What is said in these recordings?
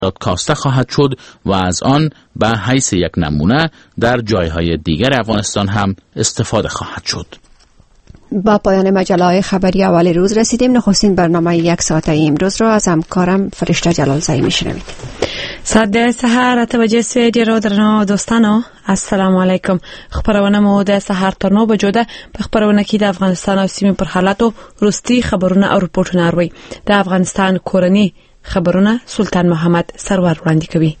کاسته خواهد شد و از آن به حیث یک نمونه در جایهای دیگر افغانستان هم استفاده خواهد شد. با پایان مجله خبری اول روز رسیدیم. نخستین برنامه یک ساعته امروز را از همکارم فرشته جلالزایی میشنوید. ساعت سحر توجه سویدی را درنو دوستانو السلام علیکم. خبرونه مو د سحر تر 9 بجو ده په خبرونه کې د افغانستان او سیمې پر حالاتو روستي خبرونه او رپورټونه اروي. د افغانستان کورنی خبرونه سلطان محمد سرور وړاندې کوي.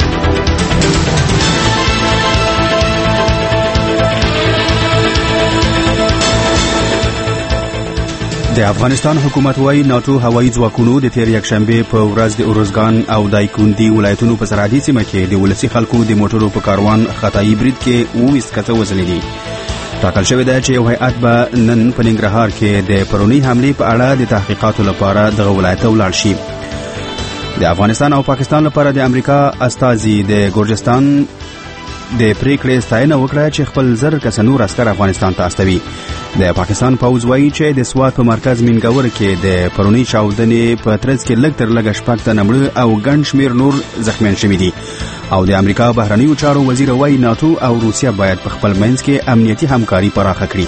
د افغانستان حکومت وايي ناتو هوایي ځواکونو د تیر یکشنبه په ورځ د اورزګان او دایکوندي ولایتونو په سرحدي سیمه کې د ولسی خلکو د موټرو په کاروان خطایي برید کې 20 کسه وژلي دي. ټاکل شوی دی چې یو هیئت به نن په ننګرهار کې د پرونی حمله په اړه د تحقیقاتو لپاره دغه ولایت ولاړ شي. د افغانستان او پاکستان لپاره د امریکا استازي د ګورجستان د پریکړې ستاینه وکړه چې خپل زر کسه نور عسكر افغانستان ته استوي. د پاکستان پوځ وایي چې د سوات په مرکز مینګور کې د پرونی چاودنې په ترڅ کې لږ تر لږه شپږ تنه مړه او ګڼ شمېر نور زخمیان شوي دي. او د امریکا بهرنیو چارو وزیر وایي ناتو او روسیه باید په خپل منځ کې امنیتي همکاري پراخه کړي.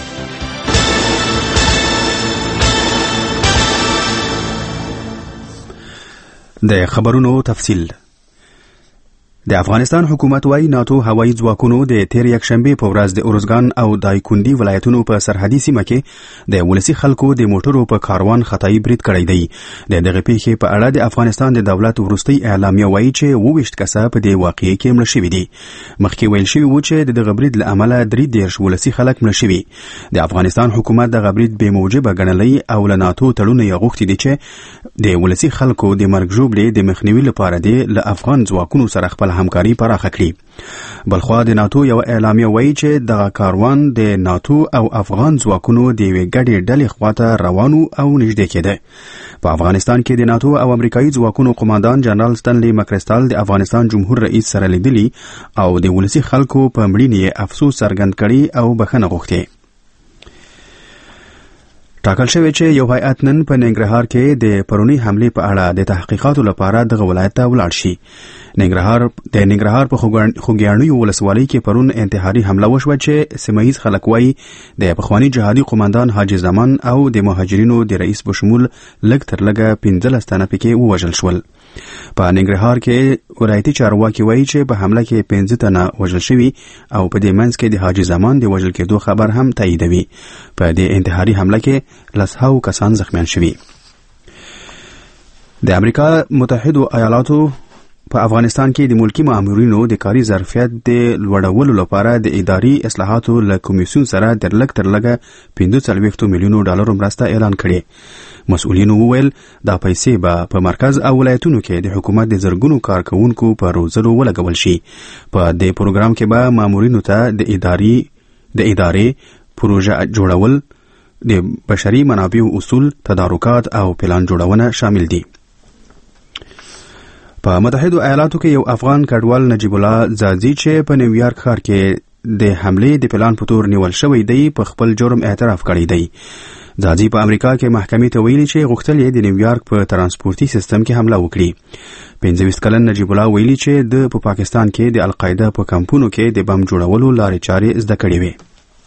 د خبرونو تفصیل. د افغانستان حکومت وايي ناتو هوایي ځواکونو د تیر یکشنبه په ورځ د اورزګان او دایکوندي ولایتونو په سرحدي سیمه کې د ولسی خلکو د موټرو په کاروان خطایي برید کړی دی. د دغه پیښې په اړه د افغانستان د دولت وروستي اعلامیه وايي چې 22 کسه په دې واقعې کې مړه شوي دي. مخکې ویل شوی و چې دغه برید له امله 33 ولسی خلک مړه شوي. د افغانستان حکومت دغه برید به موجبه ګڼلی او له ناتو تړون یې غوښتي دي چې د ولسی خلکو د مرګ ژوبلې د مخنیوي لپاره د افغان ځواکونو سره خپل همکاري پراخه کړي. بلخوا د ناتو یو اعلامیه وایي چې دغه کاروان د ناتو او افغان ځواکونو د یوې ګډې ډلې خواته روانو او نږدې کېده. په افغانستان کې د ناتو او امریکایي ځواکونو قوماندان جنرال ستنلی مکرستال د افغانستان جمهور رئیس سره لیدلی او د ولسی خلکو په مړینې افسوس څرګند کړي او بخښنه غوښتې. ټاکل شوی چې یو هیئت نن په ننګرهار کې د پرونی حمله په اړه د تحقیقاتو لپاره دغه ولایت ته ولاړ شي. ننګرهار په خوږیاڼیو ولسوالۍ کې پرون انتحاري حمله وشوه چې سیمهیز خلک وایي د پخوانی جهادي قوماندان حاجی زمان او د مهاجرینو د رئیس بشمول لږ تر لږه 15 تنه پکې ووژل شول. په ننګرهار کې ولایتي چارواکي وایي چې په حمله کې 15 تنه وژل شوي او په دې منځ کې د حاجی زمان د وژل کېدو خبر هم تاییدوي. په دې انتحاري حمله کې 100 کسان زخمیان شوي. د امریکا متحده ایالاتو په افغانستان کې د ملکی مامورینو د کاري ظرفیت د لوړولو لپاره د اداري اصلاحاتو له کمیسیون سره د لږ تر لږه 45 میلیون ډالر مرسته اعلان کړي. مسؤلینو وویل دا پیسې به په مرکز او ولایتونو کې د حکومت د زرګونو کارکونکو په روزلو ولګول شي. په دې پروګرام کې به مامورینو ته د ادارې پروژه جوړول، د بشري منابعو اصول، تدارکات او پلان جوړونه شامل دي. په متحده ایالاتو کې یو افغان کډوال نجیب الله زازی چې په نیویارک ښار کې د حملې د پلان په تور نیول شوی دی په خپل جرم اعتراف کړی دی. زازی په امریکا کې محکمې ته ویلي چې غوښتل یې د نیویارک په ترانسپورتي سیستم کې حمله وکړي. 25 کلن نجیب الله ویلي چې د په پاکستان کې د القاعده په کمپونو کې د بم جوړولو لارې چارې زده کړې وې.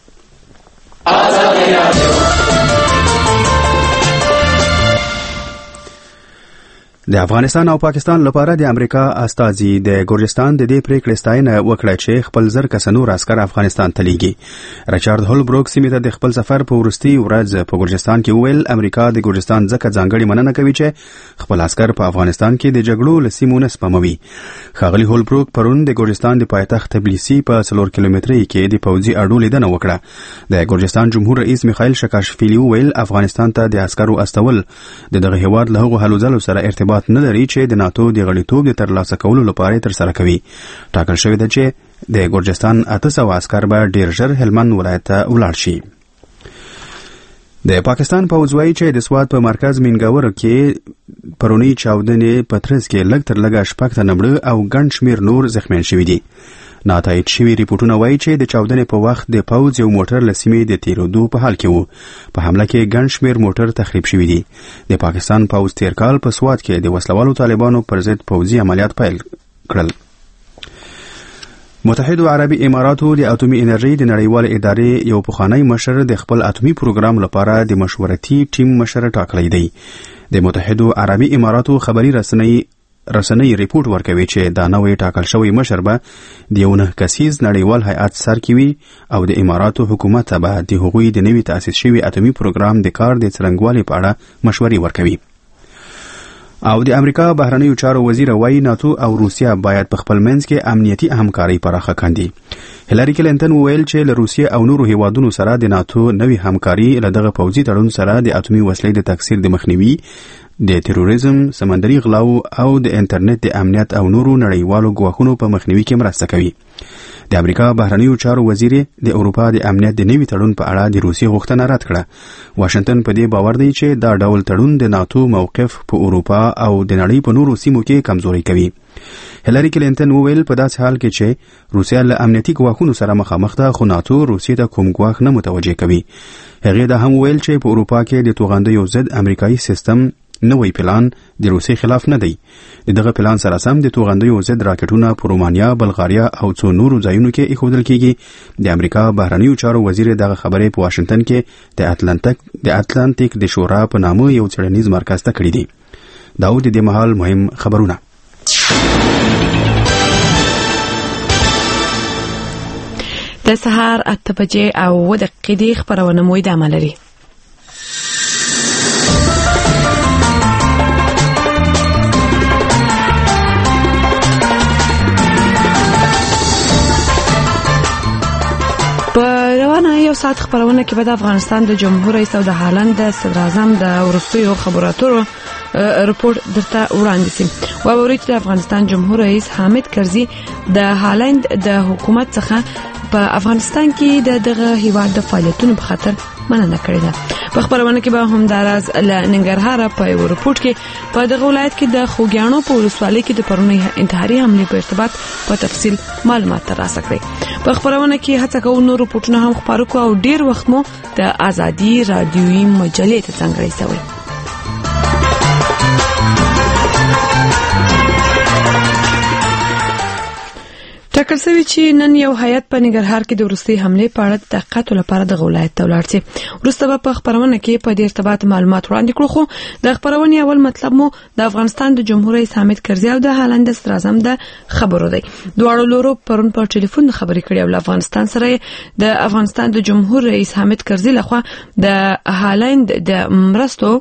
د افغانستان او پاکستان لپاره د امریکا استازي د ګورجستان د دې پریکړې ستاینه وکړه چې خپل زر کسه نور عسكر افغانستان ته لیږي. ریچارډ هولبروک سیمې ته د خپل سفر په وروستي ورځ په ګورجستان کې وویل امریکا د ګورجستان ځکه ځانګړې مننه کوي چې خپل عسكر په افغانستان کې د جګړو له سیمو نه سپموي. ښاغلي هولبروک پرون د ګورجستان د پایتخت تبلیسي په 4 کیلومترۍ کې د پوځي اډو لیدنه وکړه. د ګورجستان جمهور رئیس میخائیل شکاشفیلی وویل افغانستان ته د عسکرو استول دغه هیواد له هغو هلو ځلو سره ارتباط نه لري چې د ناتو د غړیتوب د ترلاسه کولو لپاره ترسره کوي. ټاکل شوی ده چې د ګورجستان 800 عسكر به ډیر ژر هلمند ولایت ته ولاړ شي. د پاکستان پوځ وایي چې د سوات په مرکز مینګور کې پرونی چاودنې په ترڅ کې لږ تر لږه شپږ تنه مړه او ګڼ شمېر نور زخمیان شوي دي. ناتایید شوي ریپورتونه وایي چې د چاودنې په وخت د پوځ یو موټر له سیمې د تیرودو په حال کې و. په حمله کې ګڼ شمېر موټر تخریب شوي دي. د پاکستان پوځ تیر کال په سوات کې د وسلوالو طالبانو پر ضد پوځي عملیات پیل کړل. متحده عربي اماراتو د اټومي انرژي د نړیوال ادارې یو پخوانی مشر د خپل اټومي پروګرام لپاره د مشورتي ټیم مشر ټاکلی دی. د متحده عربي اماراتو خبري رسنۍ ریپورت ورکوي چې دا نوې ټاکل شوی مشر به د یو 9 کسیز نړیوال هیئت سر کې وي او د اماراتو حکومت به د هغوی د نوي تأسیس شوي اټومي پروګرام د کار د څرنګوالي په اړه مشورې ورکوي. او د امریکا بهرنیو چارو وزیر وایي ناتو او روسیا باید په خپل منځ کې امنیتي همکاري پراخه کړي. هیلاری کلینټن وویل چې له روسیا او نورو هیوادونو سره د ناتو نوي همکاري له دغه پوځي تړون سره د اټومي وسلې د تکثیر د مخنیوي، د تروریزم، سمندري غلاو او د انټرنیټ د امنیت او نورو نړیوالو ګواښونو په مخنیوي کې مرسته کوي. د امریکا بهرنیو چارو وزیر د اروپا د امنیت د نوي تړون په اړه د روسیې غوښتنه رد کړه. واشنگټن په دې باور دی چې دا ډول تړون د ناتو موقف په اروپا او د نړۍ په نورو سیمو کې کمزوري کوي. هیلاری کلینټن وویل په داسې حال کې چې روسیا له امنیتي ګواښونو سره مخامخ ده، خو ناتو روسیې ته کوم ګواښ نه متوجه کوي. هغې دا هم وویل چې په اروپا کې د توغندیو ضد امریکایي سیستم نوې پلان د روسیې خلاف نه دی. دغه پلان سره سم د توغندیو ضد راکټونه په رومانیا، بلغاریا او څو نورو ځایونو کې ایښودل کیږي. د امریکا بهرنیو چارو وزیر دغه خبرې په واشنگټن کې د اتلانتیک د شورا په نامه یو څېړنیز مرکز ته کړې دي. دا د دې مهال مهم خبرونه. د سهار 8 بجې او 10 دقیقې خبرونه مو ادامه لري. یو ساعت خبرونه کې به د افغانستان د جمهور رئیس او د هالند د صدر اعظم د ورستیو خبرو اترو رپورت درته وړاندې سي. واورئ چې د افغانستان جمهور رئیس حامد کرزي د هالند د حکومت څخه په افغانستان کې دغه هیواد د فعالیتونو په خاطر مننه کړې ده. په خبرونه کې به هم دراز له ننګرهار په یو رپورت کې په دغه ولایت کې د خوګیانو په ولسوالۍ کې د پرونی انتحاري حملې په ارتباط په تفصیل معلومات ترلاسه کړي. په خبرونه کې هڅه کوو نور رپورټونه هم خبرو کو او ډیر وخت مو د ازادي رادیوي مجلې ته څنګه شوی. ټاکل شوی چې نن یو هیئت په ننګرهار کې د ورستي حملې په اړه د تحقیقاتو لپاره د ولایت ته ولاړ شي. وروسته په خبرونه کې په دې ارتباط معلومات وړاندې کړو، خو د خبرونې اول مطلب مو د افغانستان د جمهور رئیس حامد کرزي او د هالند صدر اعظم د خبرو دی. دواړو لورو پرون په ټلیفون خبرې کړې او افغانستان سره د افغانستان د جمهور رئیس حامد کرزي لخوا د هالند د مرستو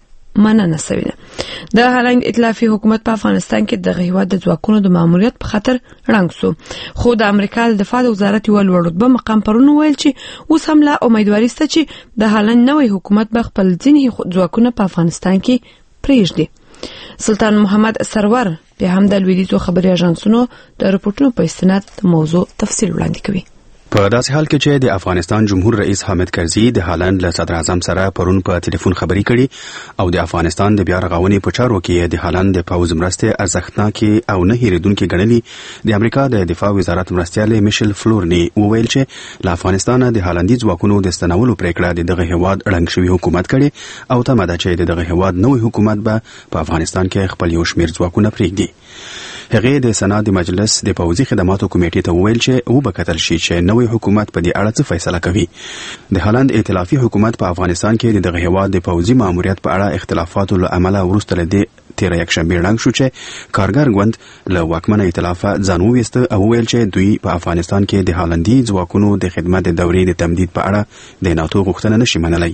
مننه شوې ده. د هالند ائتلافي حکومت په افغانستان کې د هیواد د ځواکونو د ماموریت په خاطر رنګ سو، خو د امریکا د دفاع وزارت یو لوړ رتبه مقام پرونه ویل چې اوس هم لا امیدواري شته چې د هالند نوې حکومت به خپل ځینې ځواکونه په افغانستان کې پرېږدي. سلطان محمد سرور بیا هم د لویدیځو خبري اژانسونو د رپورټونو په استناد د موضوع تفصیل وړاندې کوي. په داسې حال کې چې د افغانستان جمهور رئیس حامد کرزي د هالند له صدر اعظم سره پرون په ټلیفون خبرې کړي او د افغانستان د بیا رغونې په چارو کې د هالند د پوځ مرستې ارزښتناکې او نه هېرېدونکې ګڼلې. د امریکا د دفاع وزارت مرستیال میشل فلورني وویل چې له افغانستان د هالندي ځواکونو د ستنولو پریکړه د دغه هیواد ړنګ شوی حکومت کړي او تمه ده چې د دغه هیواد نوې حکومت به په افغانستان کې خپل یو شمېر ځواکونه پرېږدي. هغه د سنا د مجلس د پوځي خدماتو کمیټې ته وویل چې و به کتل شي چې نوې حکومت په دې اړه څه فیصله کوي. د هالند ائتلافي حکومت په افغانستان کې دغه هیواد د پوځي ماموریت په اړه اختلافاتو له امله وروسته له دې 13 یکشنبه ړنګ شو چې کارګر ګوند له واکمن ائتلاف ځان وویسته او ویل چې دوی په افغانستان کې د هالندي ځواکونو د خدمت د دورې د تمدید په اړه د ناتو غوښتنه نشي منلای.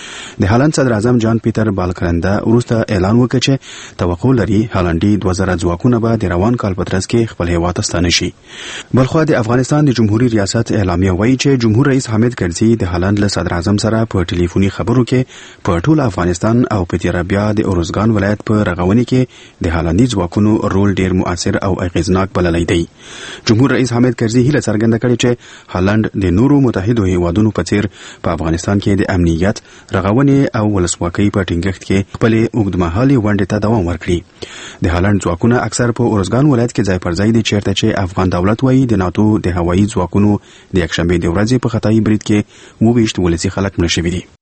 د هالند صدر اعظم جان پیټر بالکرنده وروسته اعلان وکړ چې توقع لري هالندي 2000 ځواکونه به د روان کال په ترڅ کې خپل هیواد ته ستانه شي. بلخو د افغانستان د جمهوریت ریاست اعلامیه وایي چې جمهور رئیس حامد کرزي د هالند له صدر اعظم سره په ټلیفوني خبرو کې په ټول افغانستان او په تیرابیا د اورزګان ولایت په رغونې کې د هالندي ځواکونو رول ډیر مؤثر او اغیزناک بللی دی. جمهور رئیس حامد کرزي هیله څرګنده کړې چې هالند د نورو متحده هیوادونو په څیر په افغانستان کې د امنیت، رغونې ننګونې او ولسواکۍ په ټینګښت کې خپل اوږدمهالي ونډې ته دوام ورکړي. د هالند ځواکونه اکثر په اورزګان ولایت کې ځای پر ځای دي چیرته چې افغان دولت وایي د ناتو د هوایي ځواکونو د یکشنبې د ورځې په خطایي برید کې 22 ولسي خلک مړه شوي دي.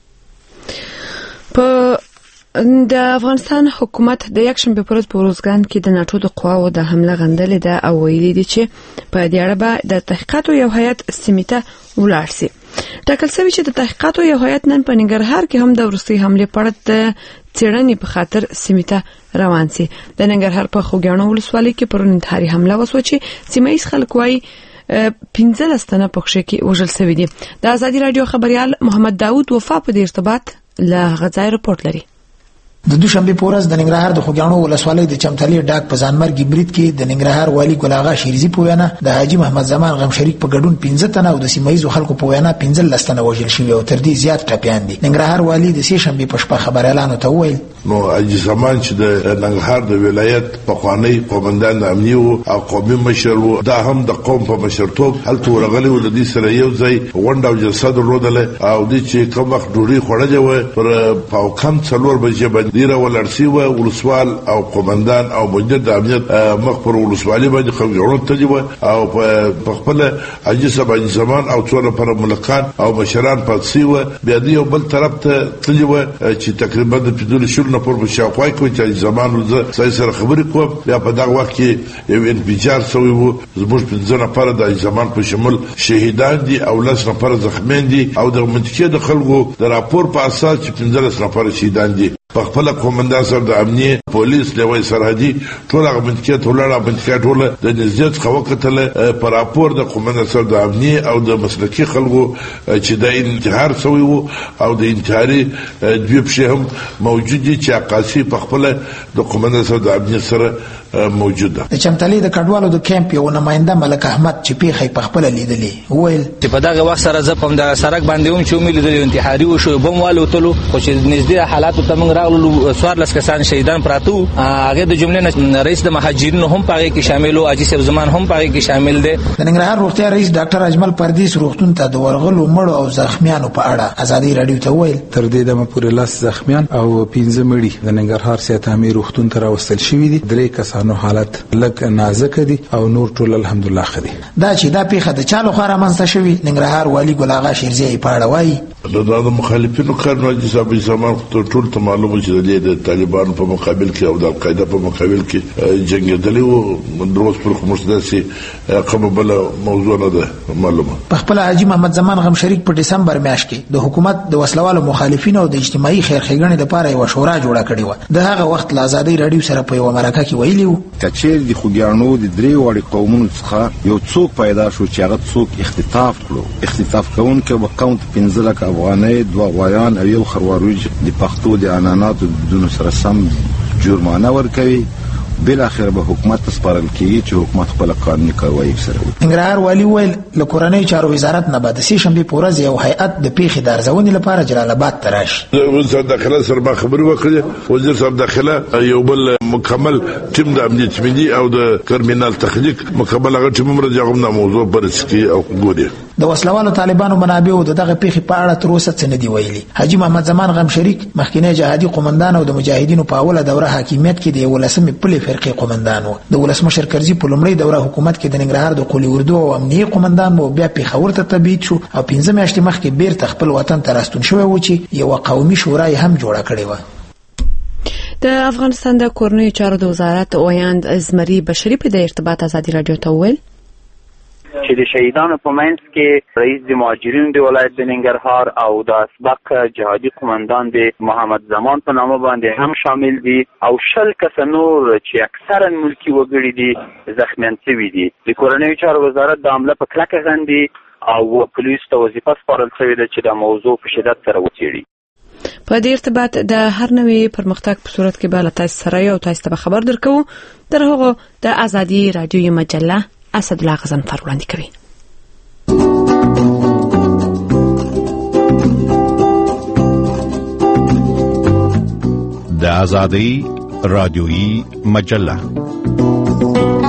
د افغانستان حکومت د یکشنبه پر ورځ په اورزګان کې د ناتو د قواو د حمله غندلې ده او ویلي دي چې په دې اړه به د تحقیقاتو یو هیئت سیمې ته ولاړ شي. ټاکل شوی چې د تحقیقاتو یو هیئت نن په ننګرهار کې هم د وروستۍ حملې په اړه د څېړنې په خاطر سیمې ته روان شي. د ننګرهار په خوږیاڼو ولسوالۍ کې پرون انتحاري حمله وشوه چې سیمه ییز خلک وایي 15 تنه پکښې کې وژل شوي دي. د ازادي رادیو خبريال محمد داوود وفا په دې ارتباط له غزای رپورټ لري. د دوشنبه په ورځ د ننګرهار د خوږیاڼو ولسوالۍ د چمتلي ډاک په ځانمرګي برید کې د ننګرهار والي ګل اغا شیرزي په وینا د حاجی محمد زمان غم شریک په ګډون 15 تنه او د سیمایي خلکو په وینا 15 تنه وژل شوي او تر دې زیات ټپيان دي. ننګرهار والي د سې شنبه په شپه خبريالانو ته وویل نو حاجی زمان چې د ننګرهار د ولایت په خوانی قومندان امنیه او قومي مشر و دا هم د قوم په مشرتوب هلته ورغلی و د دې سره یو ځای غونډه او جلسه درلودله او د چې کوم وخت ډوډۍ خوړلې و پر پاو کم څلور بجې باندې ولرسي و ولسوال او قومندان او مدیر د امنیت مخ پر ولسوالۍ باندې خوږیاڼو ته دی او په خپل حاجی زمان او څو نفر ملکان او مشران پاتې و بیا دی یو بل طرف ته تللی و چې تقریبا د 15 نفر په شاوخوا کې چې زمان ولزه سره خبرې کوم بیا په دغه وخت کې یو انفجار شوی و زموږ 15 نفر د زمان په شمول شهیدان دي او 10 نفر زخمیان دي او د منطقې د خلکو د راپور په اساس چې 15 نفر شهیدان دي. په خپل قومندان سره د امنیه پولیس لوي سرحدي ټول هغه منطقې ټوله منطقې ټوله د نزدېک خوکتله پر راپور د قومندان سره د امنیه او د مسلکي خلکو چې د انتحار شوی وو او د انتحاري دوی په هم موجود دي چې عقاصي په خپل د قومندان سره د امنیه سره موجوده. د چمتلي د کډوالو د کیمپ یو نماینده ملک احمد چې پیخي په خپل لیدلې وویل چې په دغه وخت سره زپم د سرک باندې هم چې ومې لیدل انتحاري وشو بم والوتلو خو چې نږدې حالات ته موږ راغلو 14 کسان شهیدان پراته هغه د جملې رئیس د مهاجرینو هم پاره کې شامل او حاجی صاحب زمان هم پاره کې شامل دي. د ننګرهار روغتیا رئیس ډاکټر اجمل پردیس روغتون ته د ورغلو مړو او زخمیانو په اړه ازادي رادیو ته ویل تر دې دمه پورې 10 زخمیان او 15 مړي د ننګرهار صحت عامه روغتون ته راوستل شوي دي. 3 کسانو حالت لک نازک دي او نور ټول الحمدلله خدي. دا چې دا پیخه د چالو خاره منځ شوی ننګرهار والی ګل اغا شیرزي په اړه وایي د مخالفینو کارونه چې صاحب زمان ټول ته معلومه چې د طالبانو په مقابل کې او د القاعده په مقابل کې جنگیدلی او دروس پر کومسداسي قبل موضوع نه ده معلومه. په خپل حاجی محمد زمان غم شریک په دسمبر میاشت کې د حکومت د وسلوالو مخالفینو او د اجتماعي خیرخېګنې لپاره یو شورا جوړه کړې و. د هغه وخت ل آزادۍ رادیو سره په یو مرکه کې ویلي و چې د خوږیاڼو د درې وړ قومونو څخه یو څوک پیدا شو چې هغه څوک اختطاف کړو. اختطاف کوونکي په کاونت 15 لک افغانۍ 2 غوایان او یو خروارج د پښتو د عناناتو بدون سره سم جرمانه ورکوي. بل اخر به حکومت سپارل کیږي چې حکومت خپل قانوني کاروایی سره وکړي. ننګرهار والی ویل له کورنۍ چارو وزارت نه بعد سې شنبه په ورځ یو هیئت د پیښې د ارزونې لپاره جلال آباد ته راشي. وزیر داخله سره خبرې وکړه. وزیر صاحب داخله یو بل مکمل ټیم د امنیت ملي او د کرمینال تخنیک مکمل هغه ټیم مرجعوم نه موضوع پرسکی او ګوري. د وسلوالو طالبانو منابع د دغه پیښې په اړه تر اوسه څه نه دی ویلي. حاجی محمد زمان غم شریک مخکینی جهادي قومندان او د مجاهدینو په اوله دوره حاکمیت کې د ولسمې پلي فرقې قومندان و. د ولسمشر کرزي په لومړی دوره حکومت کې د ننګرهار د قولي اردو او امنیه قومندان وو بیا پیښور ته تبعید شو او 15 میاشتې مخکې بیرته خپل وطن ته راستون شوی و چې یو قومي شورا هم جوړه کړې و. د افغانستان د کورنیو چارو د وزارت ویاند ازمري بشری په د ارتباط ازادي رادیو ته ویل چې د شهیدانو په منځ کې رئیس د مهاجرینو د ولایت د ننګرهار او د اسبق جهادي قومندان د محمد زمان په نامه باندې هم شامل دي او 10 کس نور چې اکثرا ملکی وګړي دي زخمیان شوي دي. د کورنیو چارو وزارت د عمله په کلکه غندي او پولیس ته وظیفه سپارل شوې ده چې د موضوع په شدت سره وڅېړي. په دې ارتباط د هر نوې پرمختګ په صورت کې به له تاسو سره یو تاسو ته خبر درکو. تر هغه د ازادي رادیو مجله اسد الله غزنفر وړاندې کوي. د ازادي رادیویی مجله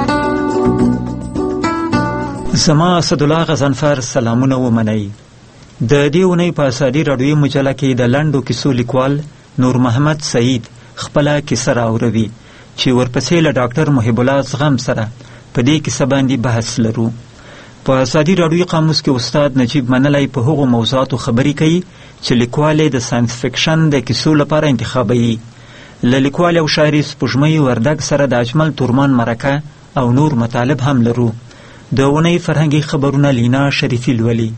زما اسد الله غزنفر سلامونه ومنئ. د دې اونۍ په ازادي راډیوي مجله کې د لنډو کیسو لیکوال نور محمد سعید خپله کیسه راوروي چې ورپسې له ډاکټر محب الله زغم سره په دې کیسه باندې بحث لرو. په ازادي راډیوي قاموس کې استاد نجیب منلی په هغو موضوعاتو خبرې کوي چې لیکوال د ساینس فکشن د کیسو لپاره انتخابوي. له لیکوال او شاعري سپوږمۍ وردګ سره د اجمل تورمان مرکه او نور مطالب هم لرو. د اونۍ فرهنګي خبرونه لینا شریفي لولي.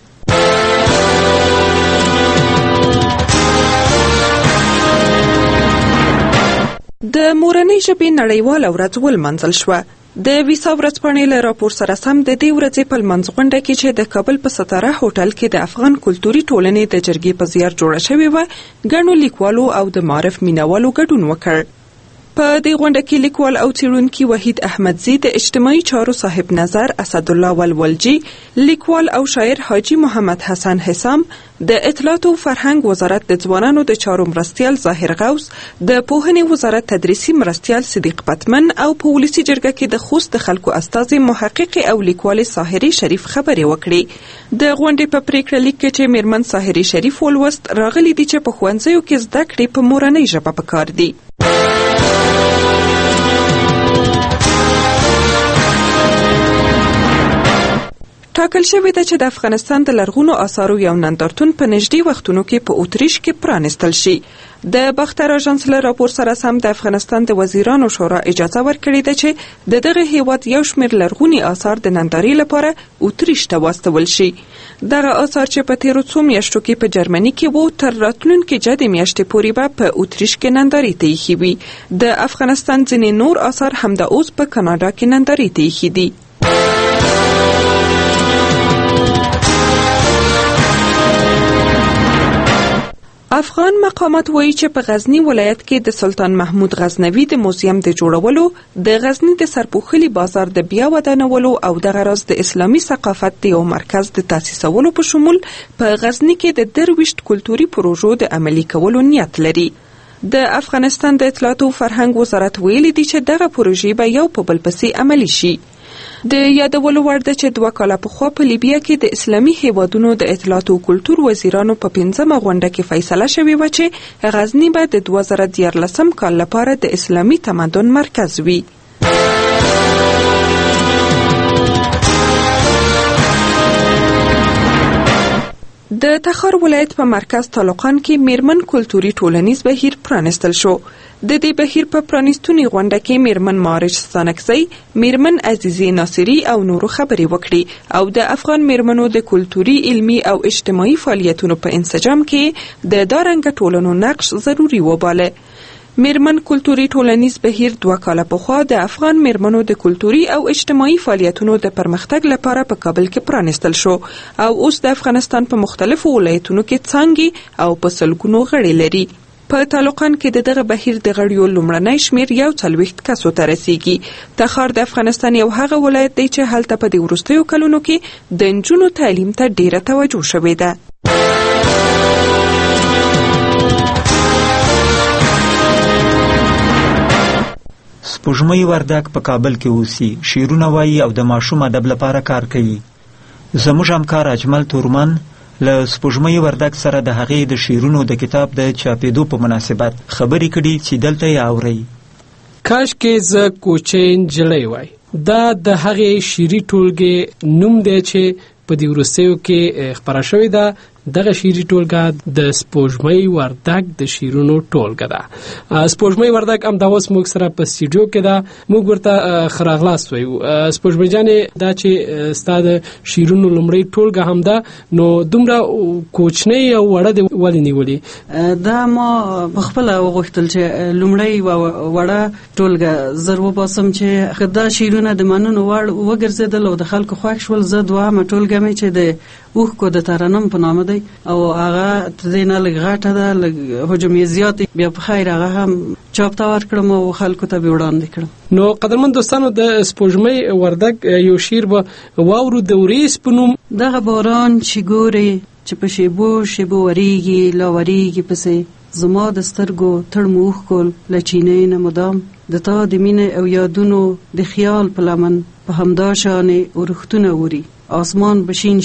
د مورنۍ ژبې نړیواله ورځ ولمانځل شوه. د ویسا ورځپاڼې له راپور سره سم د دې ورځې په لمانځ غونډه کې چې د کابل په ستاره هوټل کې د افغان کلتوري ټولنې د جرګې په زیار جوړه شوې وه، ګڼو لیکوالو او د معرف مینوالو ګډون وکړ. په دې غونډه کې لیکوال او څېړونکي وحید احمدزي، د اجتماعي چارو صاحب نظر اسدالله ولولجي، لیکوال او شاعر حاجی محمد حسن حسام، د اطلاعات او فرهنګ وزارت د ځوانانو د چارو مرستیال ظاهر غوث، د پوهنې وزارت تدریسي مرستیال صدیق پتمن او په ولسي جرګه کې د خوست د خلکو استازي محقق او لیکوال ساحري شریف خبرې وکړي. د غونډې په پریکړه لیک کې چې میرمن ساحري شریف ولوست، راغلي دي چې په ښوونځیو کې زده کړې په مورنۍ ژبه پکار دي. ټاکل شوې ده چې د افغانستان د لرغونو آثارو یو نندارتون په نږدې وختونو کې په اتریش کې پرانستل شي. د باختر اژانس له راپور سره سم د افغانستان د وزیرانو شورا اجازه ورکړې ده چې د دغه هیواد یو شمېر لرغوني آثار د نندارې لپاره اتریش ته واستول شي. دغه آثار چې په تیرو څو میاشتو کې په جرمني کې وو، تر راتلونکي جدي میاشتې پورې به په اتریش کې نندارې ته ایښي وي. د افغانستان ځینې نور آثار همدا اوس په کاناډا کې نندارې ته ایښي دي. افغان مقامات وایي چې په غزنی ولایت کې د سلطان محمود غزنوي د موزیم د جوړولو، د غزنی د سرپوښلي بازار د بیا ودانولو او دغه راز د اسلامي ثقافت د یو مرکز د تاسیسولو په شمول په غزنی کې د 23 کلتوري پروژو د عملي کولو نیت لري. د افغانستان د اطلاعات او فرهنګ وزارت ویلي دی چې دغه پروژې به یو په بل پسې عملي شي. د یادولو وړ ده چې 2 کاله پخوا په لیبیا کې د اسلامي هیوادونو د اطلاعات او کلتور وزیرانو په 5مه غونډه کې فیصله شوې وه چې غزنی به د 2014 کال لپاره د اسلامي تمدن مرکز وي. د تخار ولایت په مرکز طالقان کې میرمن کلتوري ټولنیز بهیر پرانستل شو. د دې بهیر په پرانستوني غونډه کې میرمن مارج ستانکزی، میرمن عزیزی ناصری او نورو خبرې وکړي او د افغان میرمنو د کلتوري، علمي او اجتماعي فعالیتونو په انسجام کې د دارنګ ټولنو نقش ضروري وباله. میرمن کلتوري ټولنیز بهیر 2 کاله پخوا د افغان میرمنو د کلتوري او اجتماعي فعالیتونو د پرمختګ لپاره په کابل کې پرانستل شو او اوس د افغانستان په مختلفو ولایتونو کې څانګې او په سلګونو غړي لري. په طالقان کې د دغه بهیر د غړیو لومړنی شمیر 40 کسو ته رسیږي. تخار د افغانستان یو هغه ولایت دی چې هلته په دې وروستیو کلونو کې د نجونو تعلیم ته ډیره توجه شوې ده. سپوږمۍ وردګ په کابل کې اوسي، شعرونه وایي او د ماشوم ادب لپاره کار کوي. زموږ همکار اجمل تورمان له سپوږمۍ وردګ سره د هغې د شعرونو د کتاب د چاپېدو په مناسبت خبرې کړي چې دلته یې اورئ. کاش کې زه کوچۍ نجلۍ وای. دا د هغې شعري ټولګې نوم دی چې په دې وروستیو کې خپره شوې ده. دغه شعري ټولګه د سپوږمۍ وردګ د شعرونو ټولګه ده. سپوږمۍ وردګ هم دا اوس موږ سره په سټوډیو کې ده. موږ ورته ښه راغلاست وایو. سپوږمۍ جانې دا چې ستا د شعرونو لومړۍ ټولګه هم ده، نو دومره کوچنۍ او وړه دې ولې نیولې؟ دا ما پخپله وغوښتل چې لومړۍ وړه ټولګه زر وباسم چې دا شعرونه د منلو وړ وګرځېدل او د خلکو خوښ شول. زه دوهمه ټولګه مې چې د اوښکو د ترنم په نامه دی او هغه ترې نه لږ غټه ده، لږ حجم یې زیات دی، بیا په خیر هغه هم چاپ ته ورکړم او خلکو ته به وړاندې کړم. نو قدرمن دوستانو، د سپوږمۍ وردګ یو شعر به واورو د وریځ په نوم. دغه باران چې ګورې چې په شیبو شیبو وریږي، لا وریږي پسې زما د سترګو تړ مو اوښکل له چینې نه مدام د تا د مینې او یادونو د خیال په لمن په همدا شانې ورښتونه وري. آسمان بشین شي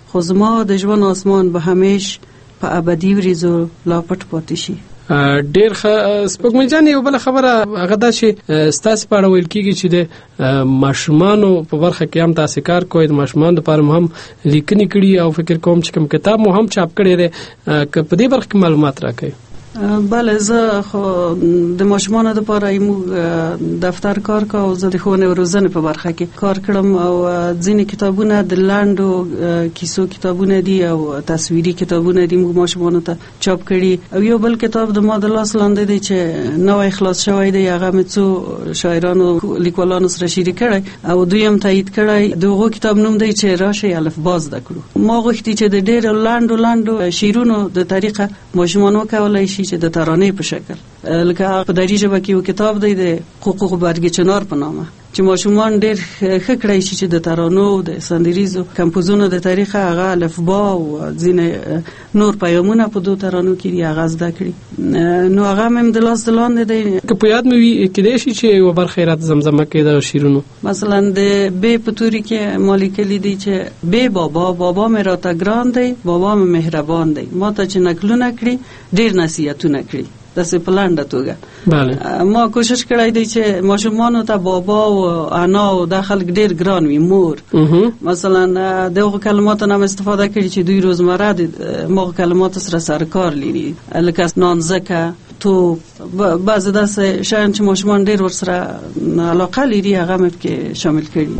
خو زما د ژوند آسمان به همیش په ابدي وریځو لا پټ پاتې شي. ډیر سپوږمۍ جان یو بل خبره هغه دا چې ستاسو په اړه ویل کیږي چې د ماشومانو په برخه کې هم تاسو کار کوئ، د ماشومانو لپاره هم لیکنې کړي او فکر کوم چې کوم کتاب مو هم چاپ کړی دی، که په دې برخه کې معلومات راکړئ. بله، زه خو د ماشومانو لپاره موږ دفتر کار کوو او زه د ښوونې او روزنې په برخه کې کار کړم او ځینې کتابونه د لنډو کیسو کتابونه دي او تصویري کتابونه دي موږ ماشومانو ته چاپ کړي. او یو بل کتاب د ما د لاس لاندې دی چې نوی خلاص شوی دی، هغه مې څو شاعرانو لیکوالانو سره شریک کړی او دوی هم تایید کړی. د هغو کتاب نوم دی چې راشئ الفبا زده کړو. ما غوښتي چې د ډېرو لنډو شعرونو د طریقه ماشومان وکولای شي چې د ترانې په شکل، لکه په دری ژبه کې یو کتاب دی د حقوق برګ چنار په نامه چې ماشومان ډېر ښه کړی شي چې د ترانو د سندریزو کمپوزونو د طریقه هغه الفبا او ځینې نور پیغامونه په دوه ترانو کې هغه زده کړي. نو هغه مې د لاس لاندې دی که په یاد مې وي کېدای شي چې یو برخه رات زمزمه کې د شیرونو مثلا د بې په توري کې ما لیکلي دي چې بې بابا مې راته ګران دی، بابا مې مهربان دی، ما ته چې نکلونه کړي ډېر نصیحتونه کړي. داسې په لنډه توګه ما کوشش کړی دی چې ماشومانو ته بابا او انا او دا خلک ډېر ګران وي، مور مثلا دغه کلماتو نه استفاده کړي چې دوی روزمره د مغه کلماتو سره سرکار لري، لکه نانځکه تو بعض داسې شیان چې ماشومان ډېر ورسره علاقه لري هغه مې پکې شامل کړي.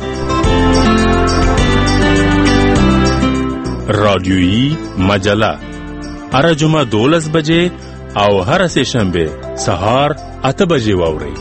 رادیویی مجله هر جمعه 12 بجې او هر سه شنبه سهار 8 بجې واوري.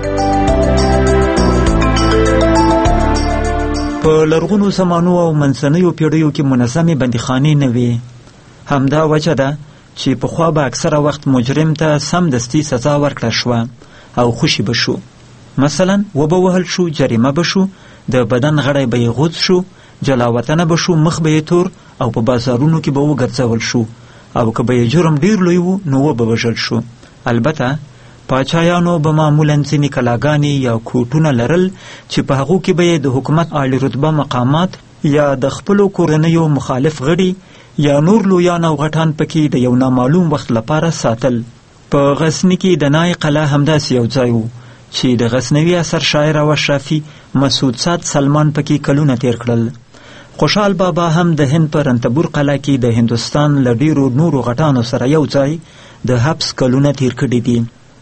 په لرغونو زمانو او منځنیو پیړیو کې منظمې بندیخانې نه وي. همدا وجه ده چې پخوا به اکثره وخت مجرم ته سمدستي سزا ورکړه شوه او خوشي به شو. مثلا وبه وهل شو، جریمه به شو، د بدن غړی به یې غوڅ شو، جلاوطنه به شو، مخ به یې تور او په بازارونو کې به وګرځول شو او که به یې جرم ډیر لوی و نو وبه وژل شو. البته پاچایانو به معمولا ځینې کلاګانې یا کوټونه لرل چې په هغو کې به یې د حکومت عالی رتبه مقامات یا د خپلو کورنیو مخالف غړي یا نور لویان او غټان پکې د یو نامعلوم وخت لپاره ساتل. په غزني کې د نای قلعه همداسې یو ځای و چې د غزنوي اثر شاعر او اشرافي مسعود سعد سلمان پکې کلونه تیر کړل. خوشحال بابا هم د هند په رنتبور قلعه کې د هندوستان له ډیرو نورو غټانو سره یو ځای د حبس کلونه تیر کړي دي.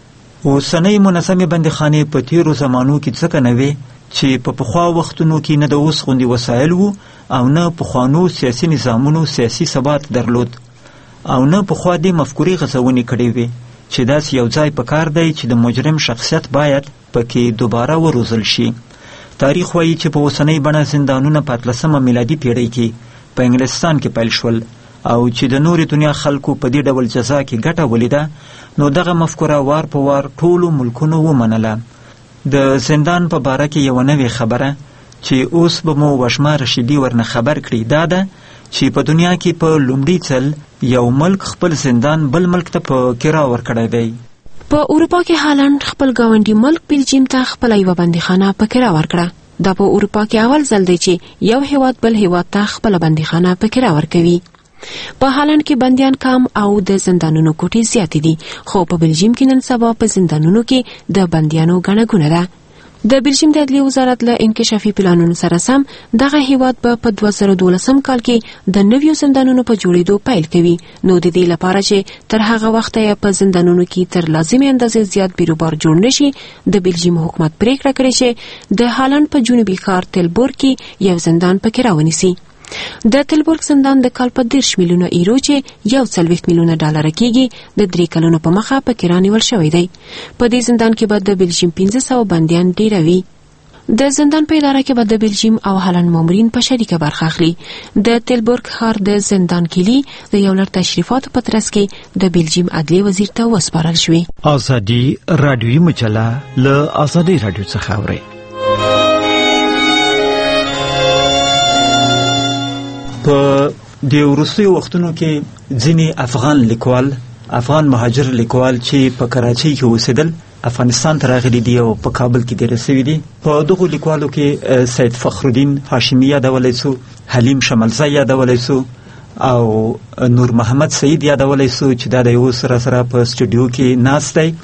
اوسنۍ منظمې بندیخانې په تیرو زمانو کې ځکه نه وې چې په پخوا وختونو کې نه د اوس غوندې وسایل وو او نه پخوانو سیاسي نظامونو سیاسي ثبات درلود او نه پخوا دې مفکورې غځونې کړې وې چې داسې یو ځای پکار دی چې د مجرم شخصیت باید پکې دوباره وروزل شي. تاریخ وایي چې په اوسنۍ بڼه زندانونه په 18مه میلادي پیړۍ کې په انګلستان کې پیل شول او چې د نورې دنیا خلکو په دې ډول جزا کې ګټه ولیده نو دغه مفکوره وار په وار ټولو ملکونو ومنله. د زندان په باره کې یوه نوې خبره چې اوس به مو وشمه رشیدي ورنه خبر کړي دا ده چې په دنیا کې په لومړي ځل یو ملک خپل زندان بل ملک ته په کرا ورکړی دی. په اروپا کې هالند خپل ګاونډي ملک بلجیم ته خپل یو بندیخانه په کرا ورکړه. دا په اروپا کې اول ځل دی چې یو هیواد بل هیواد ته خپل بندیخانه په کرا ورکوي. په هالند کې بندیان کم او د زندانونو کوټې زیاتې دي، خو په بلجیم کې نن سبا په زندانونو کې د بندیانو ګڼه ګوڼه ده. د بلجیم د عدلیې وزارت له انکشافي پلانونو سره سم دغه هیواد به په 2012 کال کې د نویو زندانونو په جوړېدو پیل کوي، نو د دې لپاره چې تر هغه وخته یې په زندانونو کې تر لازمي اندازې زیات بیروبار جوړ نشي، د بلجیم حکومت پریکړه کړې چې د هالند په جنوبي ښار تلبورګ کې یو زندان پکې راونیسي. د تلبورګ زندان د کال په 10 میلیونه ایرو چې 140 میلیونه ډالر کېږي د 3 کلونو په مخه پکې رانیول شوی دی. په دې زندان کې به د بلجیم 1500 بندیان ډیروي. د زندان په اداره کې به د بلجیم او هالند مامورین په شریکه برخه اخلي. د تلبورګ ښار د زندان کلی د یو لړ تشریفاتو په ترڅ کې د بلجیم عدلیې وزیر ته وسپارل شوې. ازادي رادیویي مجله له ازادي رادیو څخه اوري. په د وروستیو وختونو کې ځینې افغان مهاجر لیکوال چې په کراچۍ کې اوسېدل افغانستان ته راغلي دي او په کابل کې ډېر شوي دي. په دغو لیکوالو کې سید فخرالدین هاشمي یادولی سو، حلیم شملزی یادولی سو او نور محمد سعید یادولی سو چې دا د یو سره په سټوډیو کې ناست دی،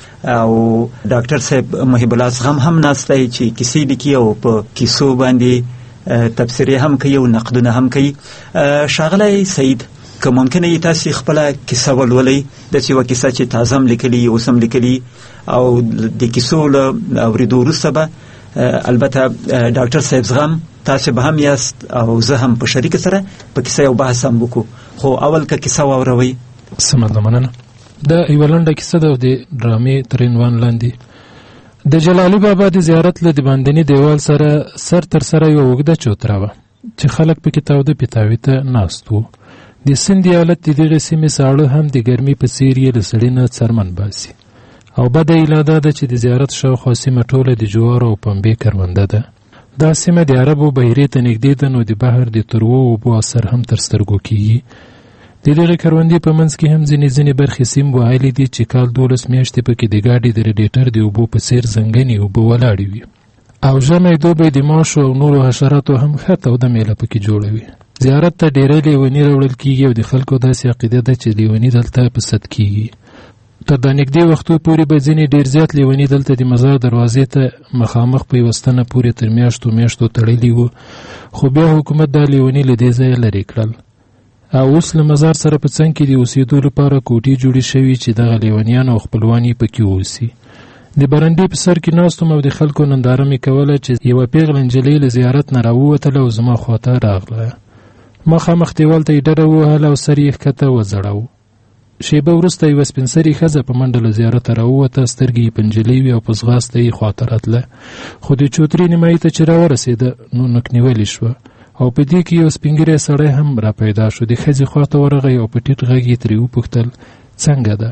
او ډاکټر صاحب محب الله زغم هم ناست دی چې کیسې لیکي او په کیسو باندې تفسیر هم کوي او نقدونه هم کوي. ښاغلی سعید، که ممکنه یې تاسې خپله کیسه ولولئ، داسې یوه کیسه چې تازه هم لیکلي اوس هم لیکلي، او د کیسو له اورېدو وروسته به البته ډاکټر صاحب زغم تاسې به هم یاست او زه هم په شریکه سره په کیسه یو بحث هم وکړو. خو اول که کیسه واوروئ. سمه ده، مننه. دا یوه لنډه کیسه ده د ډرامې تر عنوان لاندې. د جلالي بابا د زیارت له د باندني دیوال سره سر تر سره یوه اوږده چوتره وه چې خلک پکې تاوده پیتاوي ته ناست وو. د سیند ایالت د دغې سیمې ساړه هم د ګرمۍ په څېر یې له سړي نه څرمن باسي، او بده ایله دا ده چې د زیارت شاوخوا سیمه ټوله د جوارو او پنبې کرونده ده. دا سیمه د عربو بحیرې ته نږدې ده، نو د بحر د تروو اوبو اثر هم تر سترګو کېږي. د دغې کروندې په منځ کې هم ځینې برخې سیم وهلې دي چې کال 12 میاشتې پکې د ګاډي د ریډیټر د اوبو په څېر زنګنې اوبه ولاړې وي، او ژمی دوبی د ماشو او نورو حشراتو هم ښه توده میله پکې جوړوي. زیارت ته ډېری لیوني راوړل کېږي او د خلکو داسې عقیده ده چې لیوني دلته په صد کېږي. تر دا نږدې وختو پورې به ځینې ډېر زیات لیوني دلته د مزار دروازې ته مخامخ په یوه ستنه پورې تر میاشتو تړلي وو، خو بیا حکومت دا لیوني له دې ځایه لرې کړل، او اوس له مزار سره په څنګ کې د اوسېدو لپاره کوټې جوړې شوي چې دغه لیونیان او خپلوان یې پکې اوسي. د برنډې په سر کې ناستم او د خلکو ننداره مې کوله چې یوه پیغله نجلۍ له زیارت نه راووتله او زما خواته راغله. مخامخ دیوال ته یې ډډه ووهله او سر یې ښکته وځړاوه. شیبه وروسته یوه سپین سرې ښځه په منډه له زیارته راووته، سترګې یې په نجلۍ وې او په ځغاسته یې خواته راتله، خو د چوترې نیمایي ته چې راورسېده نو نک نیولې شوه، او په دې کې یو سپین ږیری سړی هم را پیدا شو. د ښځې خواته ورغی او په ټیټ غږ یې ترې وپوښتل څنګه ده.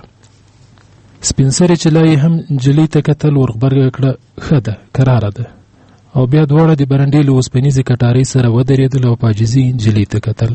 سپین سرې چې لا یې هم نجلۍ ته کتل ورغبرګه کړه ښه ده، کراره ده، او بیا دواړه د برنډې له اوسپنیزې کټارۍ سره ودرېدل او په عاجزي نجلۍ ته کتل.